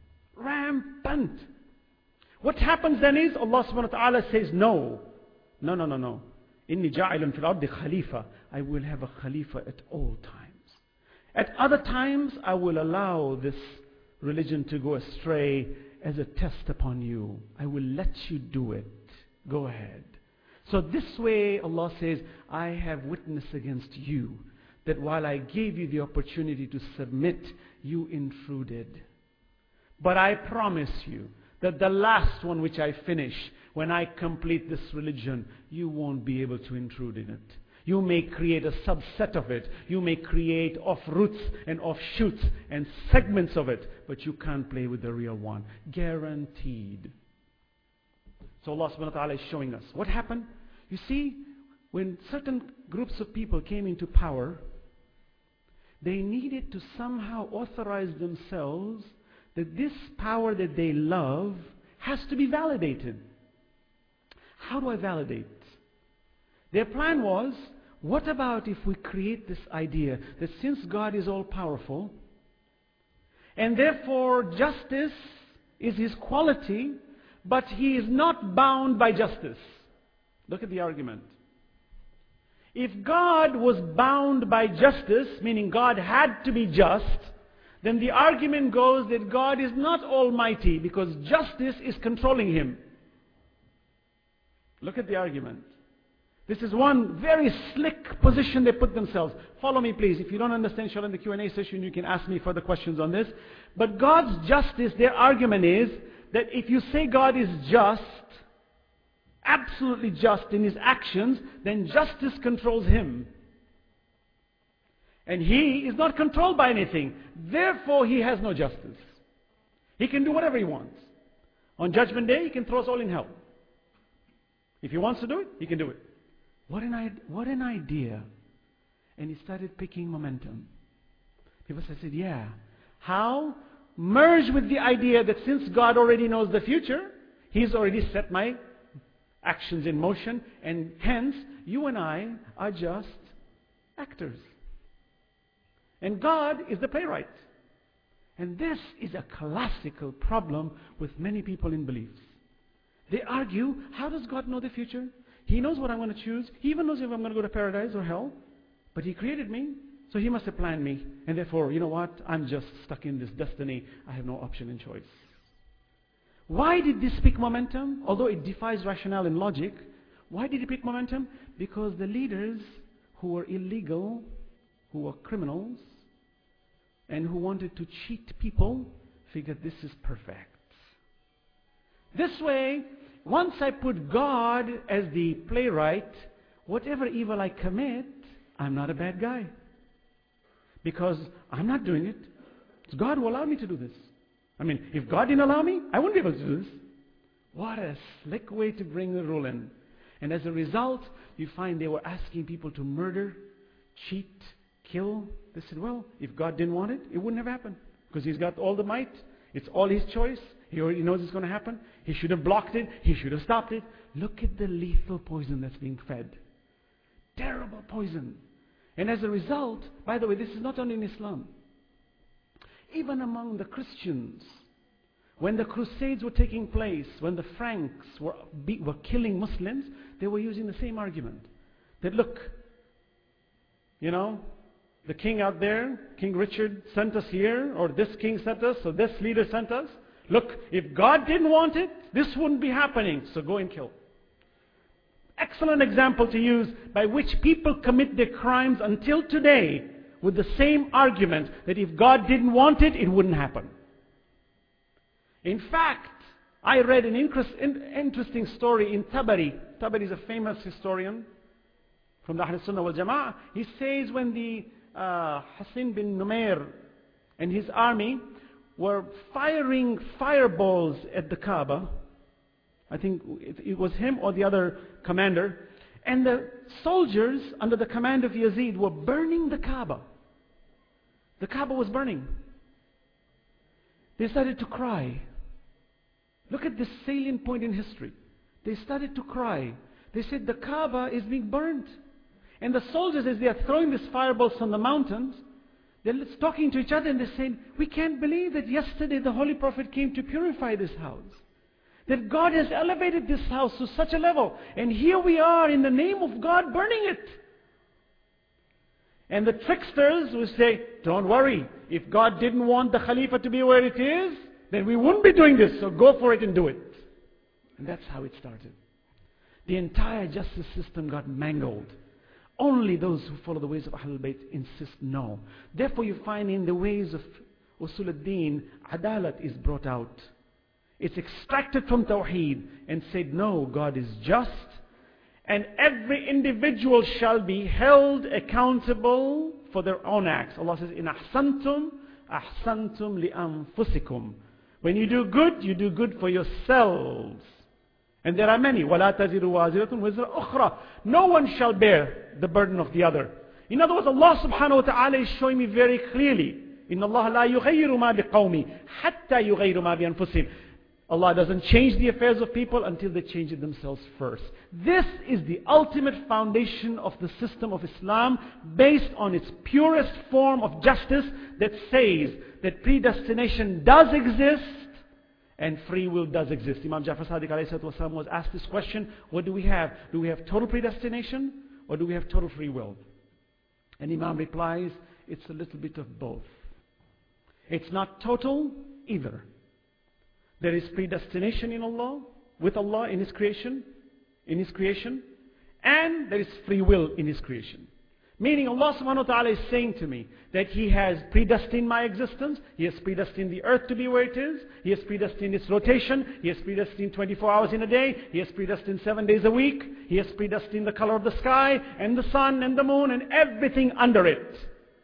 Rampant. What happens then is, Allah subhanahu wa ta'ala says, no. No, no, no, no. Inni ja'ilun fil ardi khalifa. I will have a khalifa at all times. At other times, I will allow this religion to go astray as a test upon you. I will let you do it. Go ahead. So this way, Allah says, I have witness against you that while I gave you the opportunity to submit, you intruded. But I promise you that the last one which I finish, when I complete this religion, you won't be able to intrude in it. You may create a subset of it. You may create off-roots and offshoots and segments of it. But you can't play with the real one. Guaranteed. So Allah subhanahu wa ta'ala is showing us. What happened? You see, when certain groups of people came into power, they needed to somehow authorize themselves that this power that they love has to be validated. How do I validate? Their plan was, what about if we create this idea that since God is all-powerful, and therefore justice is His quality, but He is not bound by justice. Look at the argument. If God was bound by justice, meaning God had to be just, then the argument goes that God is not almighty because justice is controlling Him. Look at the argument. This is one very slick position they put themselves. Follow me please. If you don't understand, inshallah, in the Q and A session you can ask me further questions on this. But God's justice, their argument is that if you say God is just, absolutely just in His actions, then justice controls Him. And He is not controlled by anything. Therefore He has no justice. He can do whatever He wants. On Judgment Day, He can throw us all in hell. If He wants to do it, He can do it. What an, what an idea. And he started picking momentum. People said, yeah. How? Merge with the idea that since God already knows the future, He's already set my actions in motion, and hence, you and I are just actors. And God is the playwright. And this is a classical problem with many people in beliefs. They argue, how does God know the future? He knows what I'm going to choose. He even knows if I'm going to go to paradise or hell. But He created me, so He must have planned me. And therefore, you know what? I'm just stuck in this destiny. I have no option and choice. Why did this pick momentum? Although it defies rationale and logic, why did it pick momentum? Because the leaders who were illegal, who were criminals, and who wanted to cheat people, figured this is perfect. This way, once I put God as the playwright, whatever evil I commit, I'm not a bad guy. Because I'm not doing it. It's God who allowed me to do this. I mean, if God didn't allow me, I wouldn't be able to do this. What a slick way to bring the rule in. And as a result, you find they were asking people to murder, cheat, kill, They said, well, if God didn't want it, it wouldn't have happened. Because He's got all the might. It's all His choice. He already knows it's going to happen. He should have blocked it. He should have stopped it. Look at the lethal poison that's being fed. Terrible poison. And as a result, by the way, this is not only in Islam. Even among the Christians, when the Crusades were taking place, when the Franks were, be, were killing Muslims, they were using the same argument. That look, you know, the king out there, King Richard sent us here, or this king sent us, or this leader sent us. Look, if God didn't want it, this wouldn't be happening, so go and kill. Excellent example to use by which people commit their crimes until today with the same argument that if God didn't want it, it wouldn't happen. In fact, I read an interesting story in Tabari. Tabari is a famous historian from the Ahl Sunnah wal Jama'ah. He says when the uh, Hassan bin Numair and his army were firing fireballs at the Kaaba, I think it, it was him or the other commander, and the soldiers under the command of Yazid were burning the Kaaba. The Kaaba was burning. They started to cry. Look at this salient point in history. They started to cry. They said the Kaaba is being burnt. And the soldiers, as they are throwing these fireballs from the mountains, they're talking to each other and they're saying, we can't believe that yesterday the Holy Prophet came to purify this house. That God has elevated this house to such a level. And here we are in the name of God burning it. And the tricksters will say, don't worry. If God didn't want the Khalifa to be where it is, then we wouldn't be doing this. So go for it and do it. And that's how it started. The entire justice system got mangled. Only those who follow the ways of Ahlul Bayt insist no. Therefore you find in the ways of Usul al-Din, Adalat is brought out. It's extracted from Tawheed and said, no, God is just. And every individual shall be held accountable for their own acts. Allah says, In ahsantum, ahsantum li anfusikum. When you do good, you do good for yourselves. And there are many. وَلَا تَزِرُ وَازِرَةٌ وِزْرَ أُخْرَى. No one shall bear the burden of the other. In other words, Allah subhanahu wa ta'ala is showing me very clearly, إِنَّ اللَّهَ لَا يُغَيِّرُ مَا بِقَوْمِ حَتَّى يُغَيِّرُ مَا بِأَنفُسِهِمْ. Allah doesn't change the affairs of people until they change it themselves first. This is the ultimate foundation of the system of Islam, based on its purest form of justice that says that predestination does exist and free will does exist. Imam Jafar Sadiq alayhi salatu wasalam was asked this question, what do we have? Do we have total predestination or do we have total free will? And Imam replies, it's a little bit of both. It's not total either. There is predestination in Allah, with Allah in His creation, in His creation, and there is free will in His creation. Meaning Allah subhanahu wa ta'ala is saying to me that He has predestined my existence, He has predestined the earth to be where it is, He has predestined its rotation, He has predestined twenty-four hours in a day, He has predestined seven days a week, He has predestined the color of the sky, and the sun, and the moon, and everything under it.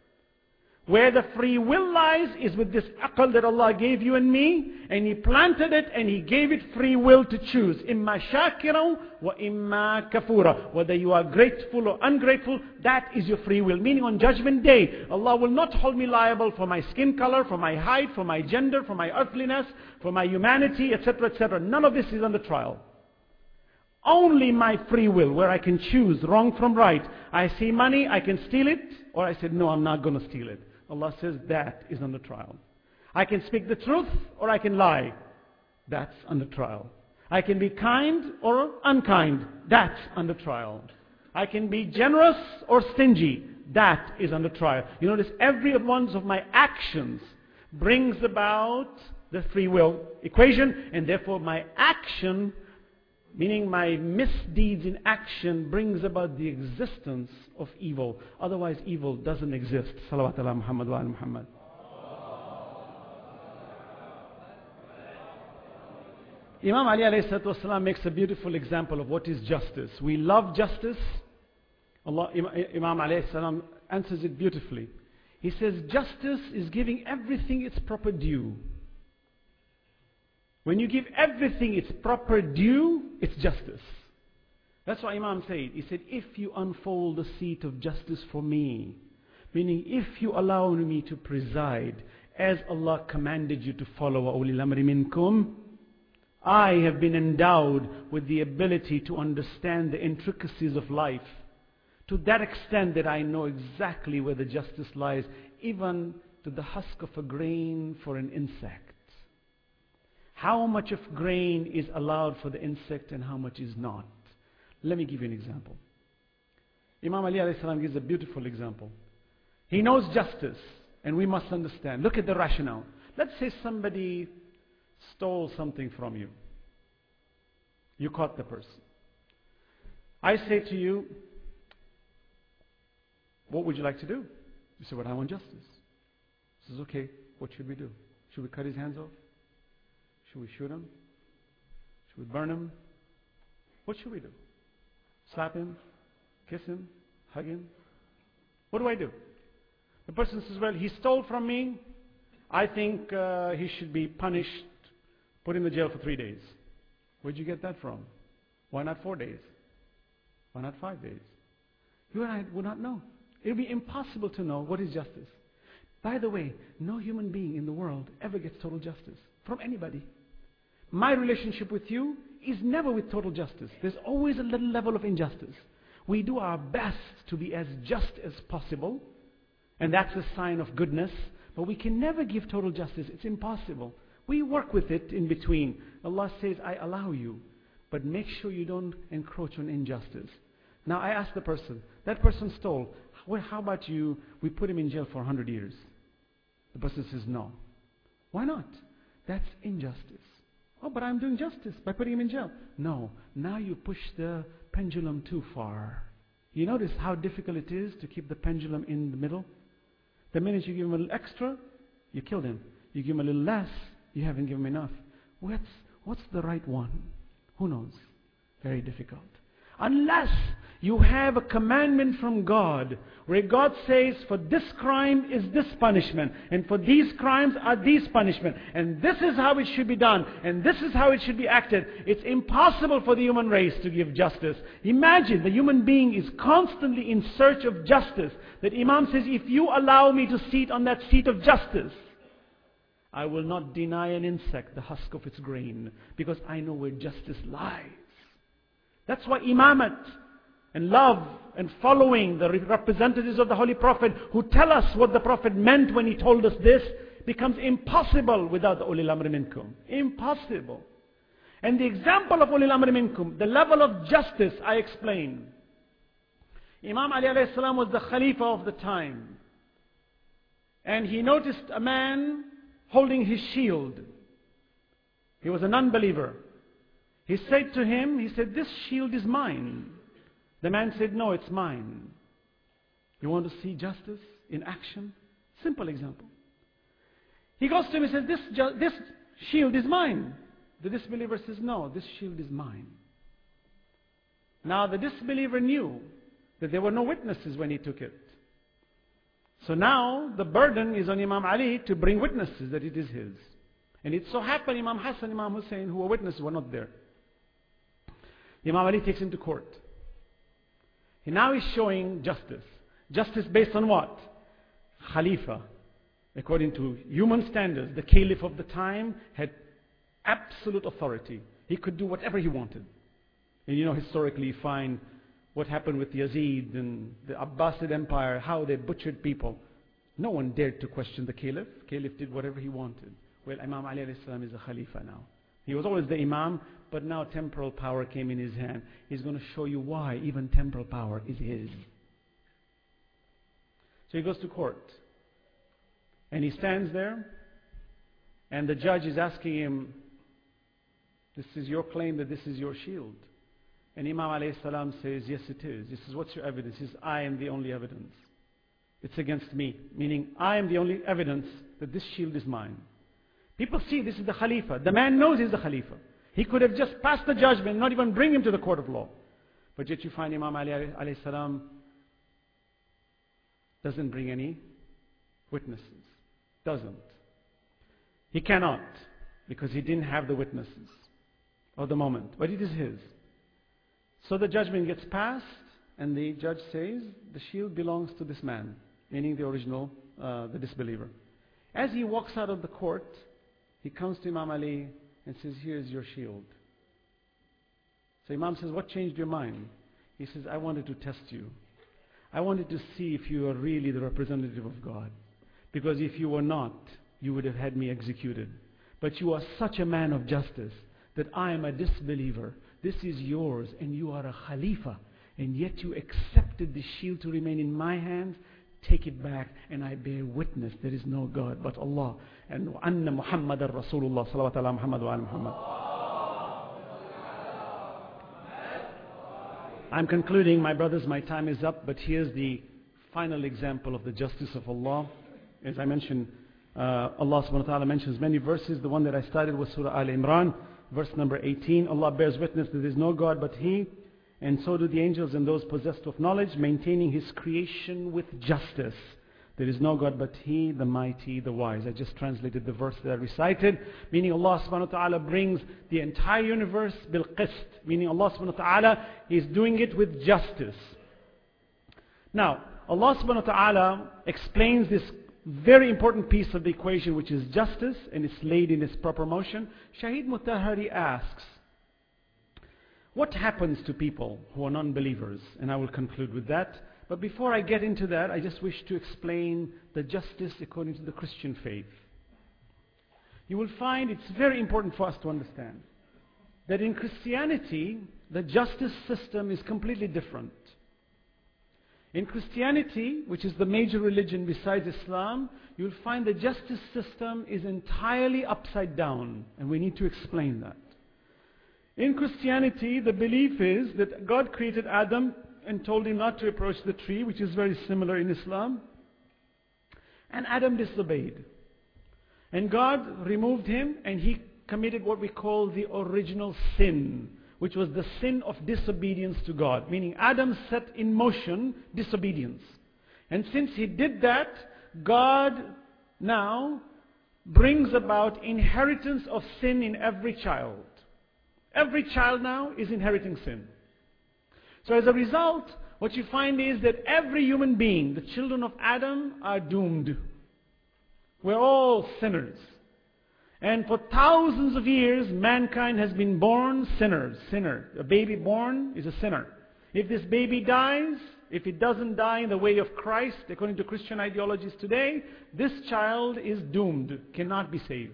Where the free will lies is with this aql that Allah gave you and me, and He planted it and He gave it free will to choose. Imma shakira wa imma kafura. Whether you are grateful or ungrateful, that is your free will. Meaning on Judgment Day, Allah will not hold me liable for my skin color, for my height, for my gender, for my earthliness, for my humanity, et cetera, et cetera. None of this is under trial. Only my free will, where I can choose wrong from right. I see money, I can steal it, or I said, no, I'm not going to steal it. Allah says that is under trial. I can speak the truth or I can lie. That's under trial. I can be kind or unkind. That's under trial. I can be generous or stingy. That is under trial. You notice every one of my actions brings about the free will equation, and therefore my action, meaning my misdeeds in action, brings about the existence of evil. Otherwise evil doesn't exist. Salawat ala Muhammad wa ala Muhammad. Imam Ali alayhi salatu wasalam makes a beautiful example of what is justice. We love justice. Allah, Imam alayhi salam answers it beautifully. He says justice is giving everything its proper due. When you give everything its proper due, it's justice. That's what Imam said. He said, if you unfold the seat of justice for me, Meaning, if you allow me to preside as Allah commanded you to follow, وَأُولِي الْأَمْرِ مِنْكُمْ, I have been endowed with the ability to understand the intricacies of life, to that extent that I know exactly where the justice lies, even to the husk of a grain for an insect. How much of grain is allowed for the insect and how much is not? Let me give you an example. Imam Ali alayhi salam gives a beautiful example. He knows justice, and we must understand. Look at the rationale. Let's say somebody stole something from you. You caught the person. I say to you, what would you like to do? You say, well, I want justice. He says, okay, what should we do? Should we cut his hands off? Should we shoot him? Should we burn him? What should we do? Slap him? Kiss him? Hug him? What do I do? The person says, well, he stole from me. I think uh, he should be punished, put in the jail for three days. Where'd you get that from? Why not four days? Why not five days? You and I would not know. It would be impossible to know what is justice. By the way, no human being in the world ever gets total justice from anybody. My relationship with you is never with total justice. There's always a little level of injustice. We do our best to be as just as possible, and that's a sign of goodness, but we can never give total justice. It's impossible. We work with it in between. Allah says, I allow you, but make sure you don't encroach on injustice. Now I ask the person, that person stole, well, how about you, we put him in jail for one hundred years? The person says, no. Why not? That's injustice. Oh, but I'm doing justice by putting him in jail. No, now you push the pendulum too far. You notice how difficult it is to keep the pendulum in the middle? The minute you give him a little extra, you killed him. You give him a little less, you haven't given him enough. What's, what's the right one? Who knows? Very difficult. Unless you have a commandment from God, where God says, for this crime is this punishment, and for these crimes are these punishment, and this is how it should be done, and this is how it should be acted. It's impossible for the human race to give justice. Imagine, the human being is constantly in search of justice. That Imam says, if you allow me to sit on that seat of justice, I will not deny an insect the husk of its grain, because I know where justice lies. That's why imamat and love and following the representatives of the Holy Prophet who tell us what the Prophet meant when he told us this becomes impossible without the ulil amri minkum. Impossible. And the example of ulil amri minkum, the level of justice, I explain. Imam Ali alayhi salam was the Khalifa of the time. And he noticed a man holding his shield. He was an unbeliever. He said to him, he said, this shield is mine. The man said, no, it's mine. You want to see justice in action? Simple example. He goes to him and says, this, this shield is mine. The disbeliever says, no, this shield is mine. Now the disbeliever knew that there were no witnesses when he took it. So now the burden is on Imam Ali to bring witnesses that it is his. And it so happened Imam Hassan, Imam Hussein, who were witnesses, were not there. Imam Ali takes him to court. He now is showing justice. Justice based on what? Khalifa. According to human standards, the caliph of the time had absolute authority. He could do whatever he wanted. And you know, historically you find what happened with Yazid and the Abbasid Empire, how they butchered people. No one dared to question the caliph. Caliph did whatever he wanted. Well, Imam Ali alayhi salam is a Khalifa now. He was always the Imam, but now temporal power came in his hand. He's going to show you why even temporal power is his. So he goes to court. And he stands there. And the judge is asking him, this is your claim that this is your shield. And Imam alayhi salam says, yes it is. He says, what's your evidence? He says, I am the only evidence. It's against me. Meaning, I am the only evidence that this shield is mine. People see this is the Khalifa. The man knows he's the Khalifa. He could have just passed the judgment, not even bring him to the court of law. But yet you find Imam Ali alayhi salam doesn't bring any witnesses. Doesn't. He cannot, because he didn't have the witnesses of the moment. But it is his. So the judgment gets passed, and the judge says, the shield belongs to this man. meaning the original, uh, the disbeliever. As he walks out of the court, he comes to Imam Ali and says, here's your shield. So Imam says, what changed your mind? He says, I wanted to test you. I wanted to see if you are really the representative of God. Because if you were not, you would have had me executed. But you are such a man of justice that I am a disbeliever. This is yours and you are a Khalifa. And yet you accepted the shield to remain in my hands. Take it back and I bear witness there is no God but Allah. And anna Muhammadan Rasulullah salawat ala Muhammad wa ala Muhammad. I'm concluding, my brothers, my time is up, but here's the final example of the justice of Allah. As I mentioned, uh, Allah subhanahu wa ta'ala mentions many verses. The one that I started was Surah Al Imran, verse number eighteen. Allah bears witness that there is no God but He, and so do the angels and those possessed of knowledge, maintaining His creation with justice. There is no God but He, the mighty, the wise. I just translated the verse that I recited, meaning Allah subhanahu wa ta'ala brings the entire universe bil qist, meaning Allah subhanahu wa ta'ala is doing it with justice. Now, Allah subhanahu wa ta'ala explains this very important piece of the equation, which is justice, and it's laid in its proper motion. Shahid Mutahari asks, what happens to people who are non-believers? And I will conclude with that. But before I get into that, I just wish to explain the justice according to the Christian faith. You will find it's very important for us to understand that in Christianity, the justice system is completely different. In Christianity, which is the major religion besides Islam, you'll find the justice system is entirely upside down, and we need to explain that. In Christianity, the belief is that God created Adam and told him not to approach the tree, which is very similar in Islam. And Adam disobeyed. And God removed him, and he committed what we call the original sin, which was the sin of disobedience to God. Meaning Adam set in motion disobedience. And since he did that, God now brings about inheritance of sin in every child. Every child now is inheriting sin. So as a result, what you find is that every human being, the children of Adam, are doomed. We're all sinners. And for thousands of years, mankind has been born sinners. Sinner. A baby born is a sinner. If this baby dies, if it doesn't die in the way of Christ, according to Christian ideologies today, this child is doomed, cannot be saved.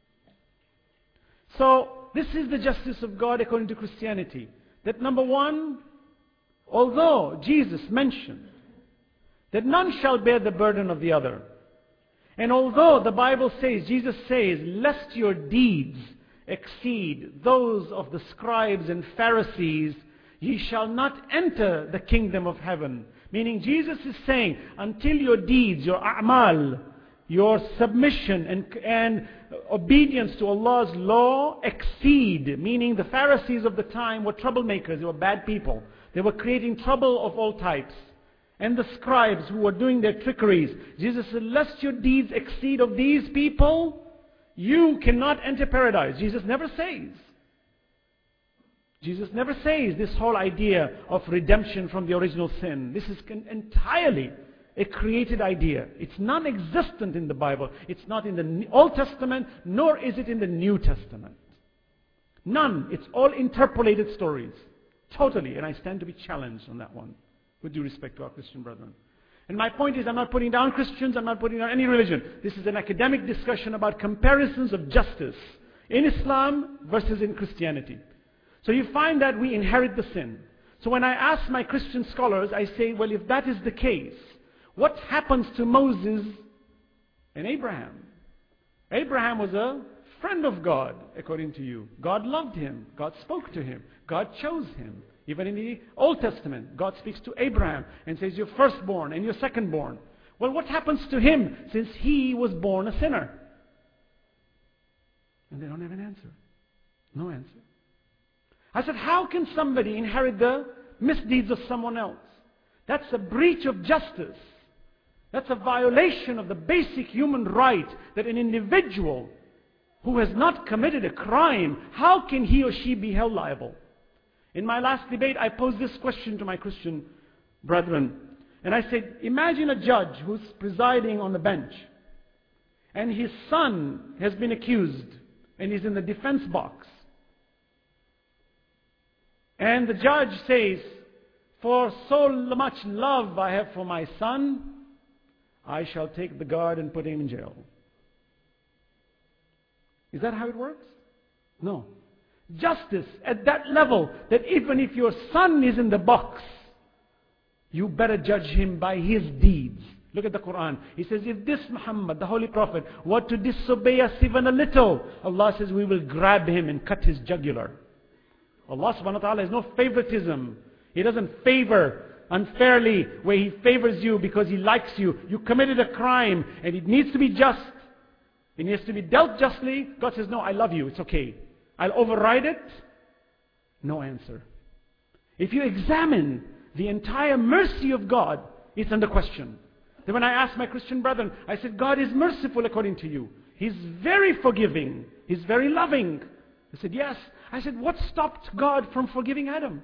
So, this is the justice of God according to Christianity. That number one, although Jesus mentioned that none shall bear the burden of the other, and although the Bible says, Jesus says, lest your deeds exceed those of the scribes and Pharisees, ye shall not enter the kingdom of heaven. Meaning Jesus is saying, until your deeds, your a'mal, your submission and, and obedience to Allah's law exceed, meaning the Pharisees of the time were troublemakers, they were bad people. They were creating trouble of all types. And the scribes who were doing their trickeries. Jesus said, lest your deeds exceed of these people, you cannot enter paradise. Jesus never says. Jesus never says this whole idea of redemption from the original sin. This is entirely a created idea. It's non-existent in the Bible. It's not in the Old Testament, nor is it in the New Testament. None. It's all interpolated stories. Totally. And I stand to be challenged on that one, with due respect to our Christian brethren. And my point is, I'm not putting down Christians, I'm not putting down any religion. This is an academic discussion about comparisons of justice in Islam versus in Christianity. So you find that we inherit the sin. So when I ask my Christian scholars, I say, well, if that is the case, what happens to Moses and Abraham? Abraham was a friend of God, according to you. God loved him. God spoke to him. God chose him. Even in the Old Testament, God speaks to Abraham and says, your firstborn and your secondborn. Well, what happens to him since he was born a sinner? And they don't have an answer. No answer. I said, how can somebody inherit the misdeeds of someone else? That's a breach of justice. That's a violation of the basic human right that an individual who has not committed a crime, how can he or she be held liable? In my last debate, I posed this question to my Christian brethren. And I said, imagine a judge who's presiding on the bench, and his son has been accused, and he's in the defense box. And the judge says, for so much love I have for my son, I shall take the guard and put him in jail. Is that how it works? No. Justice at that level, that even if your son is in the box, you better judge him by his deeds. Look at the Quran. He says, if this Muhammad, the Holy Prophet, were to disobey us even a little, Allah says we will grab him and cut his jugular. Allah subhanahu wa ta'ala has no favoritism. He doesn't favor unfairly where He favors you because He likes you. You committed a crime and it needs to be just. It needs to be dealt justly. God says, no, I love you. It's okay. I'll override it. No answer. If you examine the entire mercy of God, it's under question. Then when I asked my Christian brethren, I said, God is merciful according to you. He's very forgiving. He's very loving. They said, yes. I said, what stopped God from forgiving Adam?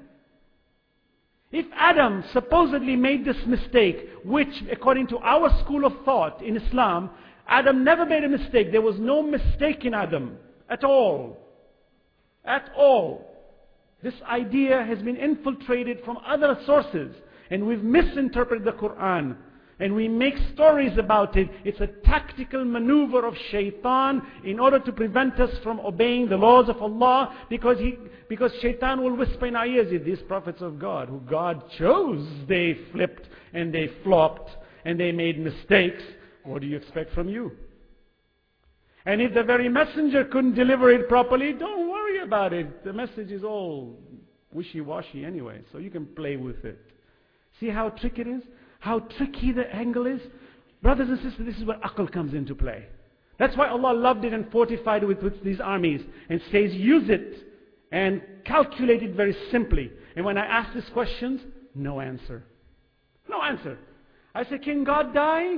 If Adam supposedly made this mistake, which according to our school of thought in Islam, Adam never made a mistake. There was no mistake in Adam at all. At all. This idea has been infiltrated from other sources, and we've misinterpreted the Quran. And we make stories about it. It's a tactical maneuver of shaitan in order to prevent us from obeying the laws of Allah, because he, because shaitan will whisper in our ears, if these prophets of God, who God chose, they flipped and they flopped and they made mistakes, what do you expect from you? And if the very messenger couldn't deliver it properly, don't worry about it. The message is all wishy-washy anyway, so you can play with it. See how tricky it is? How tricky the angle is? Brothers and sisters, this is where aql comes into play. That's why Allah loved it and fortified it with, with these armies and says, use it and calculate it very simply. And when I ask these questions, no answer. No answer. I said, can God die?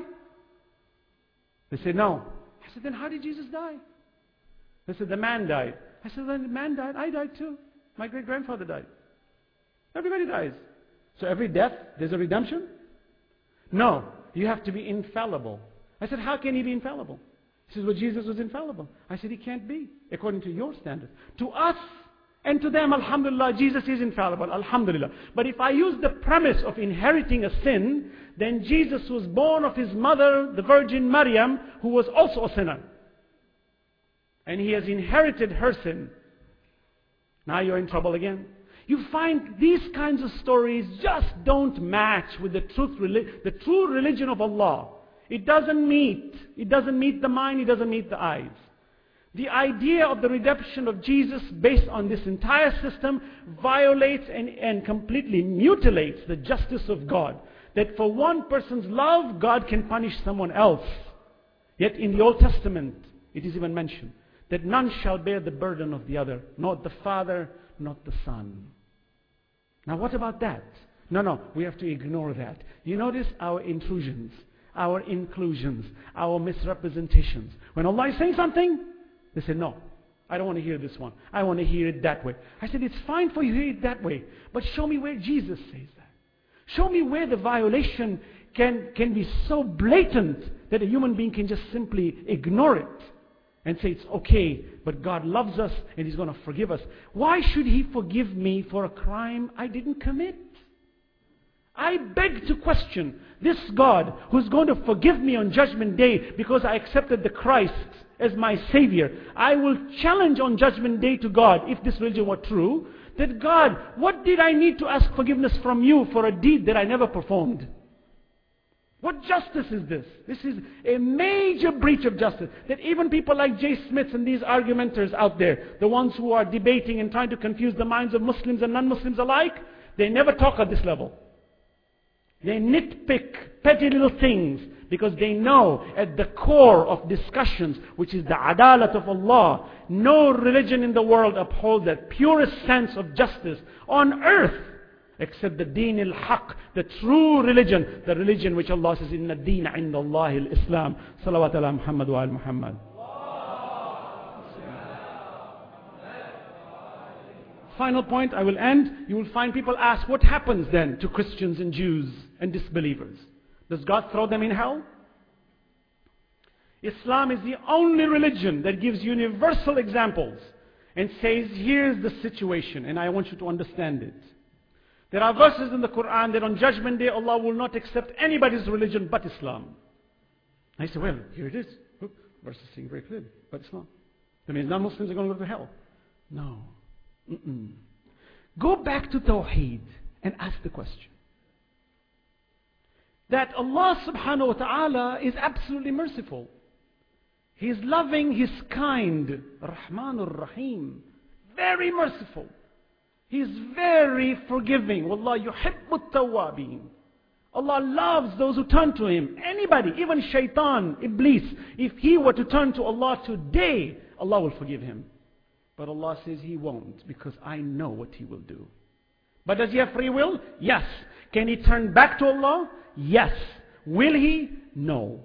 They said, no. I said, then how did Jesus die? They said, the man died. I said, when the man died, I died too. My great-grandfather died. Everybody dies. So every death, there's a redemption? No, you have to be infallible. I said, how can he be infallible? He says, well, Jesus was infallible. I said, he can't be, according to your standard. To us and to them, alhamdulillah, Jesus is infallible, alhamdulillah. But if I use the premise of inheriting a sin, then Jesus was born of his mother, the Virgin Maryam, who was also a sinner. And he has inherited her sin. Now you're in trouble again. You find these kinds of stories just don't match with the truth, the true religion of Allah. It doesn't meet. It doesn't meet the mind. It doesn't meet the eyes. The idea of the redemption of Jesus based on this entire system violates and, and completely mutilates the justice of God. That for one person's love, God can punish someone else. Yet in the Old Testament, it is even mentioned that none shall bear the burden of the other, not the father, not the son. Now what about that? No, no, we have to ignore that. You notice our intrusions, our inclusions, our misrepresentations. When Allah is saying something, they say, no, I don't want to hear this one. I want to hear it that way. I said, it's fine for you to hear it that way, but show me where Jesus says that. Show me where the violation can, can be so blatant that a human being can just simply ignore it and say it's okay, but God loves us and He's going to forgive us. Why should He forgive me for a crime I didn't commit? I beg to question this God who's going to forgive me on Judgment Day because I accepted the Christ as my Savior. I will challenge on Judgment Day to God, if this religion were true, that God, what did I need to ask forgiveness from you for a deed that I never performed? What justice is this? This is a major breach of justice. That even people like Jay Smith and these argumenters out there, the ones who are debating and trying to confuse the minds of Muslims and non-Muslims alike, they never talk at this level. They nitpick petty little things because they know at the core of discussions, which is the adalat of Allah, no religion in the world upholds that purest sense of justice on earth except the deen al-haq, the true religion, the religion which Allah says, inna deen inda Allah al-Islam. Salawat ala Muhammad wa al-Muhammad. Final point, I will end. You will find people ask, what happens then to Christians and Jews and disbelievers. Does God throw them in hell? Islam is the only religion that gives universal examples and says, here's the situation, and I want you to understand it. There are verses in the Quran that on Judgment Day, Allah will not accept anybody's religion but Islam. I say, well, here it is. Look, verse is saying very clearly, but Islam. That means non-Muslims are going to go to hell. No. Mm-mm. Go back to Tawheed and ask the question. That Allah subhanahu wa ta'ala is absolutely merciful. He is loving, He is kind. Rahmanur Rahim. Very merciful. He is very forgiving. Wallah yuhibbut tawwabin. Allah loves those who turn to Him. Anybody, even shaitan, Iblis, if he were to turn to Allah today, Allah will forgive him. But Allah says He won't, because I know what he will do. But does he have free will? Yes. Can he turn back to Allah? Yes. Will he? No.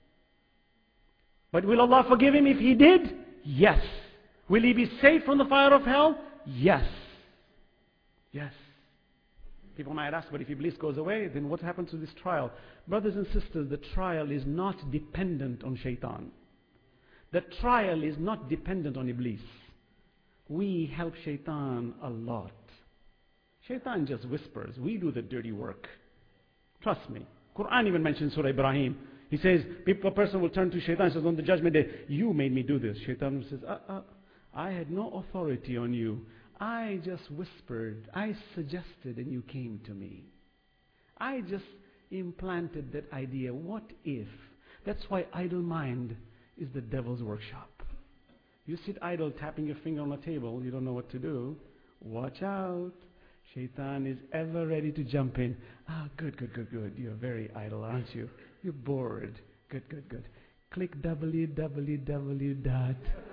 But will Allah forgive him if he did? Yes. Will he be safe from the fire of hell? Yes. Yes. People might ask, but if Iblis goes away, then what happens to this trial? Brothers and sisters, the trial is not dependent on shaitan. The trial is not dependent on Iblis. We help shaitan a lot. Shaitan just whispers. We do the dirty work. Trust me. Quran even mentions Surah Ibrahim. He says, people, a person will turn to shaitan and says, on the judgment day, you made me do this. Shaitan says, uh, uh, I had no authority on you. I just whispered. I suggested and you came to me. I just implanted that idea. What if? That's why idle mind is the devil's workshop. You sit idle, tapping your finger on a table, you don't know what to do. Watch out. Shaitan is ever ready to jump in. Ah, oh, good, good, good, good. You're very idle, aren't you? You're bored. Good, good, good. Click w w w dot.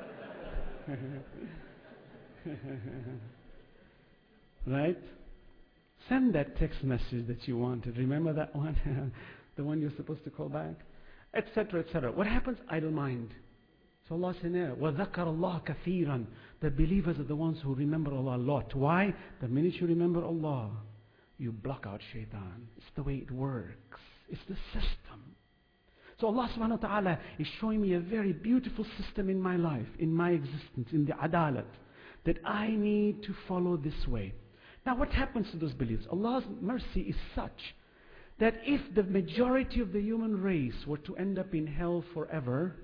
Right? Send that text message that you wanted. Remember that one? The one you're supposed to call back? Etc, et cetera. What happens? Idle mind. So Allah said there, وَذَكَرَ اللَّهَ كَثِيرًا. The believers are the ones who remember Allah a lot. Why? The minute you remember Allah, you block out shaitan. It's the way it works. It's the system. So Allah subhanahu wa ta'ala is showing me a very beautiful system in my life, in my existence, in the adalat, that I need to follow this way. Now what happens to those believers? Allah's mercy is such that if the majority of the human race were to end up in hell forever,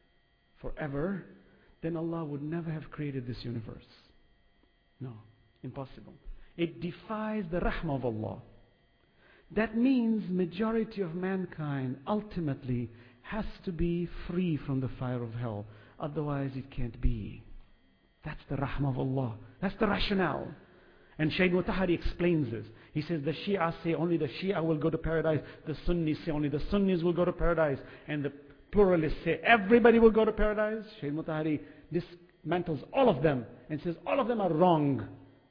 forever, then Allah would never have created this universe. No, impossible. It defies the rahmah of Allah. That means majority of mankind ultimately has to be free from the fire of hell. Otherwise it can't be. That's the rahmah of Allah. That's the rationale. And Shaykh Mutahari explains this. He says the Shia say only the Shia will go to paradise. The Sunnis say only the Sunnis will go to paradise. And the pluralists say everybody will go to paradise. Shaykh Mutahari dismantles all of them and says all of them are wrong.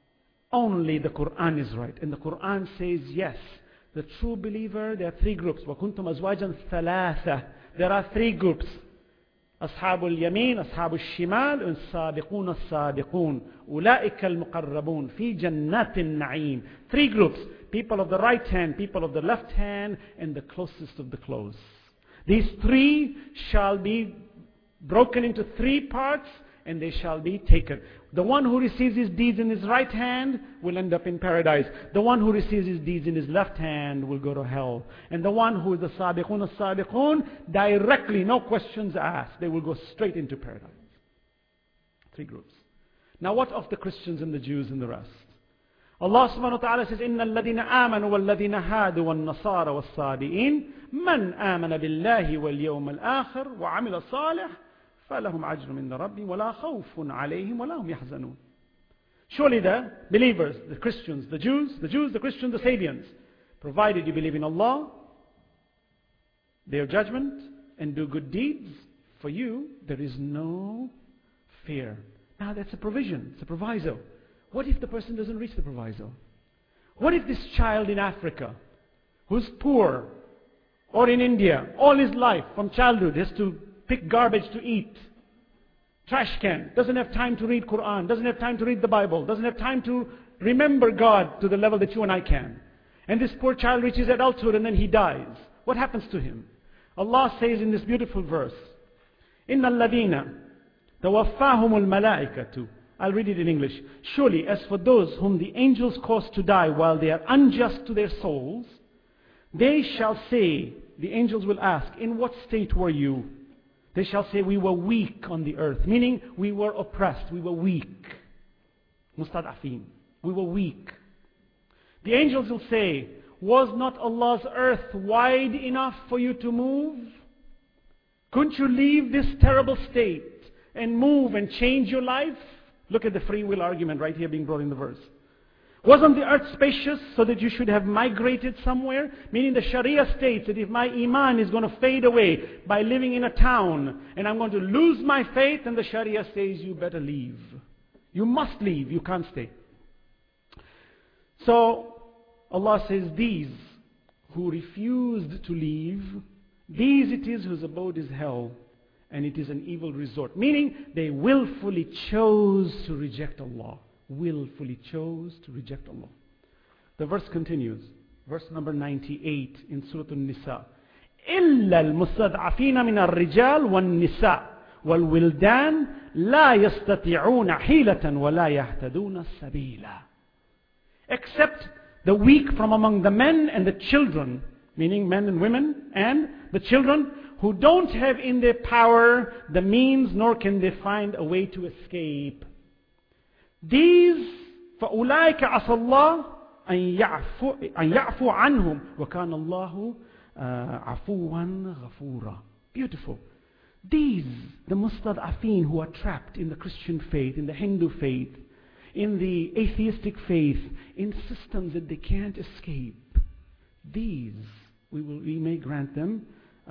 Only the Quran is right. And the Quran says yes. The true believer, there are three groups. وَكُنْتُمْ أَزْوَاجًا ثَلَاثَةً. There are three groups. أصحاب اليمين أصحاب الشمال السابقون السابقون أولئك المقربون في جنات النعيم. Three groups. People of the right hand, people of the left hand, and the closest of the close. These three shall be broken into three parts and they shall be taken. The one who receives his deeds in his right hand will end up in paradise. The one who receives his deeds in his left hand will go to hell. And the one who is the sabiqun as-sabiqun, directly, no questions asked, they will go straight into paradise. Three groups. Now what of the Christians and the Jews and the rest? Allah subhanahu wa ta'ala says, إِنَّ الَّذِينَ آمَنُوا وَالَّذِينَ هَادُوا وَالنَّصَارَى وَالصَّابِئِينَ مَنْ آمَنَ بِاللَّهِ وَالْيَوْمَ الْآخِرِ وَعَمِلَ صَالِحًا فَلَهُمْ عَجْرٌ مِنْ رَبِّهِمْ وَلَا خَوْفٌ عَلَيْهِمْ وَلَا هُمْ يَحْزَنُونَ. Surely the believers, the Christians, the Jews, the Jews, the Christians, the Sabians, provided you believe in Allah, their judgment, and do good deeds, for you there is no fear. Now that's a provision, it's a proviso. What if the person doesn't reach the proviso? What if this child in Africa, who's poor, or in India, all his life, from childhood, has to pick garbage to eat, trash can, doesn't have time to read Quran, doesn't have time to read the Bible, doesn't have time to remember God to the level that you and I can. And this poor child reaches adulthood and then he dies. What happens to him? Allah says in this beautiful verse, إِنَّ الَّذِينَ تَوَفَّاهُمُ الْمَلَائِكَةُ. I'll read it in English. Surely, as for those whom the angels cause to die while they are unjust to their souls, they shall say, the angels will ask, in what state were you? They shall say, we were weak on the earth. Meaning, we were oppressed, we were weak. Mustad'afin. We were weak. The angels will say, was not Allah's earth wide enough for you to move? Couldn't you leave this terrible state and move and change your life? Look at the free will argument right here being brought in the verse. Wasn't the earth spacious so that you should have migrated somewhere? Meaning the Sharia states that if my iman is going to fade away by living in a town and I'm going to lose my faith, then the Sharia says you better leave. You must leave, you can't stay. So Allah says these who refused to leave, these it is whose abode is hell, and it is an evil resort. Meaning they willfully chose to reject Allah. Willfully chose to reject Allah. The verse continues. Verse number ninety-eight in Surah An-Nisa. إِلَّا الْمُسْتَضْعَفِينَ مِنَ الرِّجَالِ وَالنِّسَاءِ وَالْوِلْدَانِ لَا يَسْتَطِيعُونَ حِيلَةً وَلَا يَهْتَدُونَ السَّبِيلَ. Except the weak from among the men and the children, meaning men and women, and the children who don't have in their power the means, nor can they find a way to escape. These, فَأُولَٰئِكَ عَسَى اللَّهُ أَن يَعْفُوَ عَنْهُمْ وَكَانَ اللَّهُ عَفُوًّا غَفُورًا. Beautiful. These, the mustad'afin who are trapped in the Christian faith, in the Hindu faith, in the atheistic faith, in systems that they can't escape, these, we, will, we may grant them,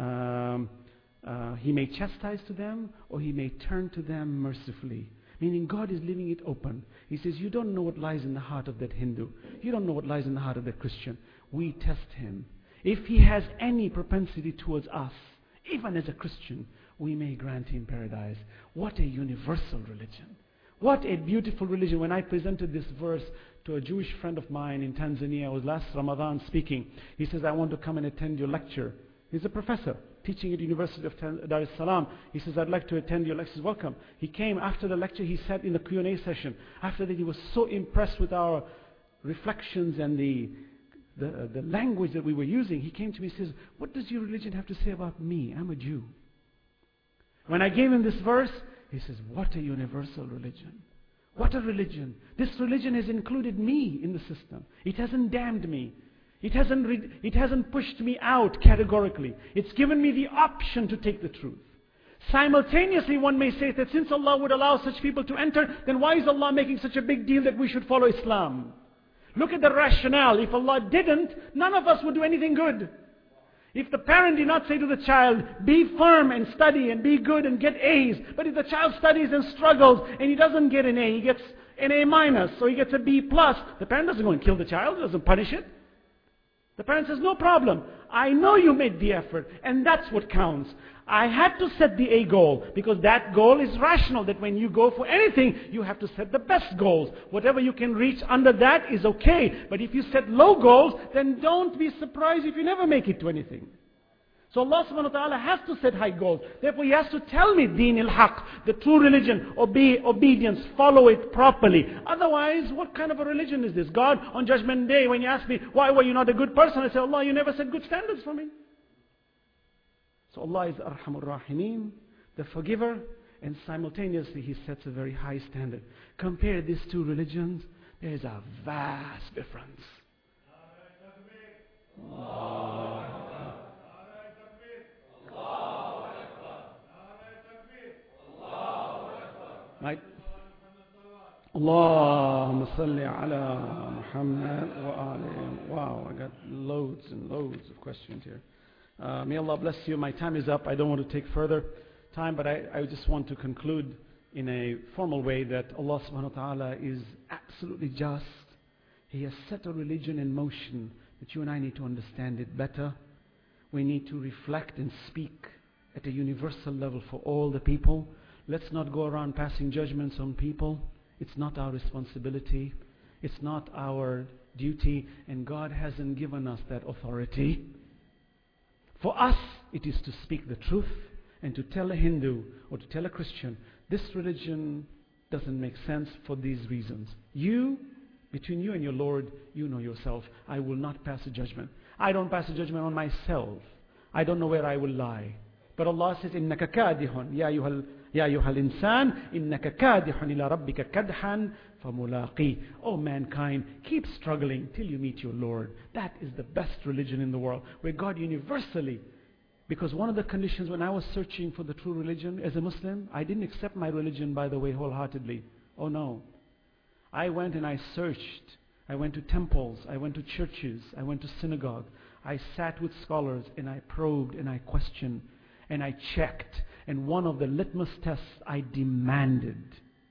um, uh, He may chastise to them, or He may turn to them mercifully. Meaning God is leaving it open. He says, you don't know what lies in the heart of that Hindu. You don't know what lies in the heart of that Christian. We test him. If he has any propensity towards us, even as a Christian, we may grant him paradise. What a universal religion. What a beautiful religion. When I presented this verse to a Jewish friend of mine in Tanzania, I was last Ramadan speaking. He says, I want to come and attend your lecture. He's a professor teaching at the University of Dar es Salaam. He says, I'd like to attend your lecture. Welcome. He came after the lecture. He sat in the Q and A session. After that, he was so impressed with our reflections and the, the, the language that we were using. He came to me and says, what does your religion have to say about me? I'm a Jew. When I gave him this verse, he says, what a universal religion. What a religion. This religion has included me in the system. It hasn't damned me. It hasn't, re- it hasn't pushed me out categorically. It's given me the option to take the truth. Simultaneously, one may say that since Allah would allow such people to enter, then why is Allah making such a big deal that we should follow Islam? Look at the rationale. If Allah didn't, none of us would do anything good. If the parent did not say to the child, be firm and study and be good and get A's, but if the child studies and struggles and he doesn't get an A, he gets an A minus, so he gets a B plus, the parent doesn't go and kill the child, doesn't punish it. The parent says, no problem. I know you made the effort, and that's what counts. I had to set the A goal, because that goal is rational, that when you go for anything, you have to set the best goals. Whatever you can reach under that is okay. But if you set low goals, then don't be surprised if you never make it to anything. So Allah subhanahu wa ta'ala has to set high goals. Therefore He has to tell me deen il-haq, the true religion, obe- obedience, follow it properly. Otherwise, what kind of a religion is this? God, on Judgment Day, when you ask me, why were you not a good person? I say, Allah, you never set good standards for me. So Allah is Arhamur Rahimin, the forgiver, and simultaneously He sets a very high standard. Compare these two religions, there is a vast difference. Allah. Right? Allahumma salli ala Muhammad wa alayhi. Wow, I got loads and loads of questions here. Uh, may Allah bless you. My time is up. I don't want to take further time, but I, I just want to conclude in a formal way that Allah subhanahu wa ta'ala is absolutely just. He has set a religion in motion that you and I need to understand it better. We need to reflect and speak at a universal level for all the people. Let's not go around passing judgments on people. It's not our responsibility. It's not our duty, and God hasn't given us that authority. For us, it is to speak the truth and to tell a Hindu or to tell a Christian, this religion doesn't make sense for these reasons. You, between you and your Lord, you know yourself. I will not pass a judgment. I don't pass a judgment on myself. I don't know where I will lie. But Allah says, إِنَّكَ كَادِحٌ يَا أَيُّهَا يا أيها الإنسان إنك كادح إلى ربك كدحا فملاقيه. Oh mankind, keep struggling till you meet your Lord. That is the best religion in the world, where God universally, because one of the conditions when I was searching for the true religion as a Muslim, I didn't accept my religion, by the way, wholeheartedly. Oh no. I went and I searched. I went to temples, I went to churches, I went to synagogue. I sat with scholars and I probed and I questioned and I checked. And one of the litmus tests I demanded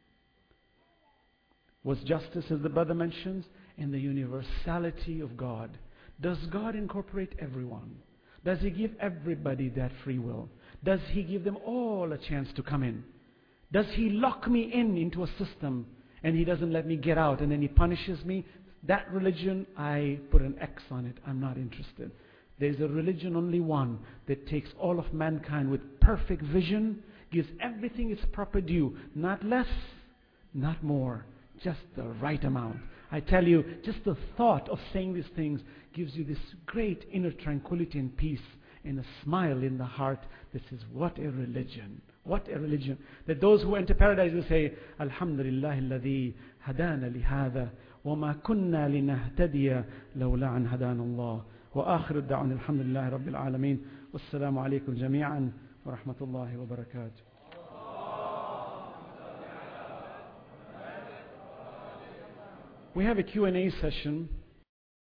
was justice, as the brother mentions, and the universality of God. Does God incorporate everyone? Does He give everybody that free will? Does He give them all a chance to come in? Does He lock me in into a system and He doesn't let me get out and then He punishes me? That religion, I put an X on it. I'm not interested. There's a religion, only one, that takes all of mankind with perfect vision, gives everything its proper due, not less, not more, just the right amount. I tell you, just the thought of saying these things gives you this great inner tranquility and peace and a smile in the heart. This is what a religion. What a religion. That those who enter paradise will say, Alhamdulillah alladhi hadana lihada wa ma kunna linahtadiya lawla an hadana Allah. وآخر الدعوة الحمد لله رب العالمين والسلام عليكم جميعا ورحمة الله وبركاته. We have a Q and A session.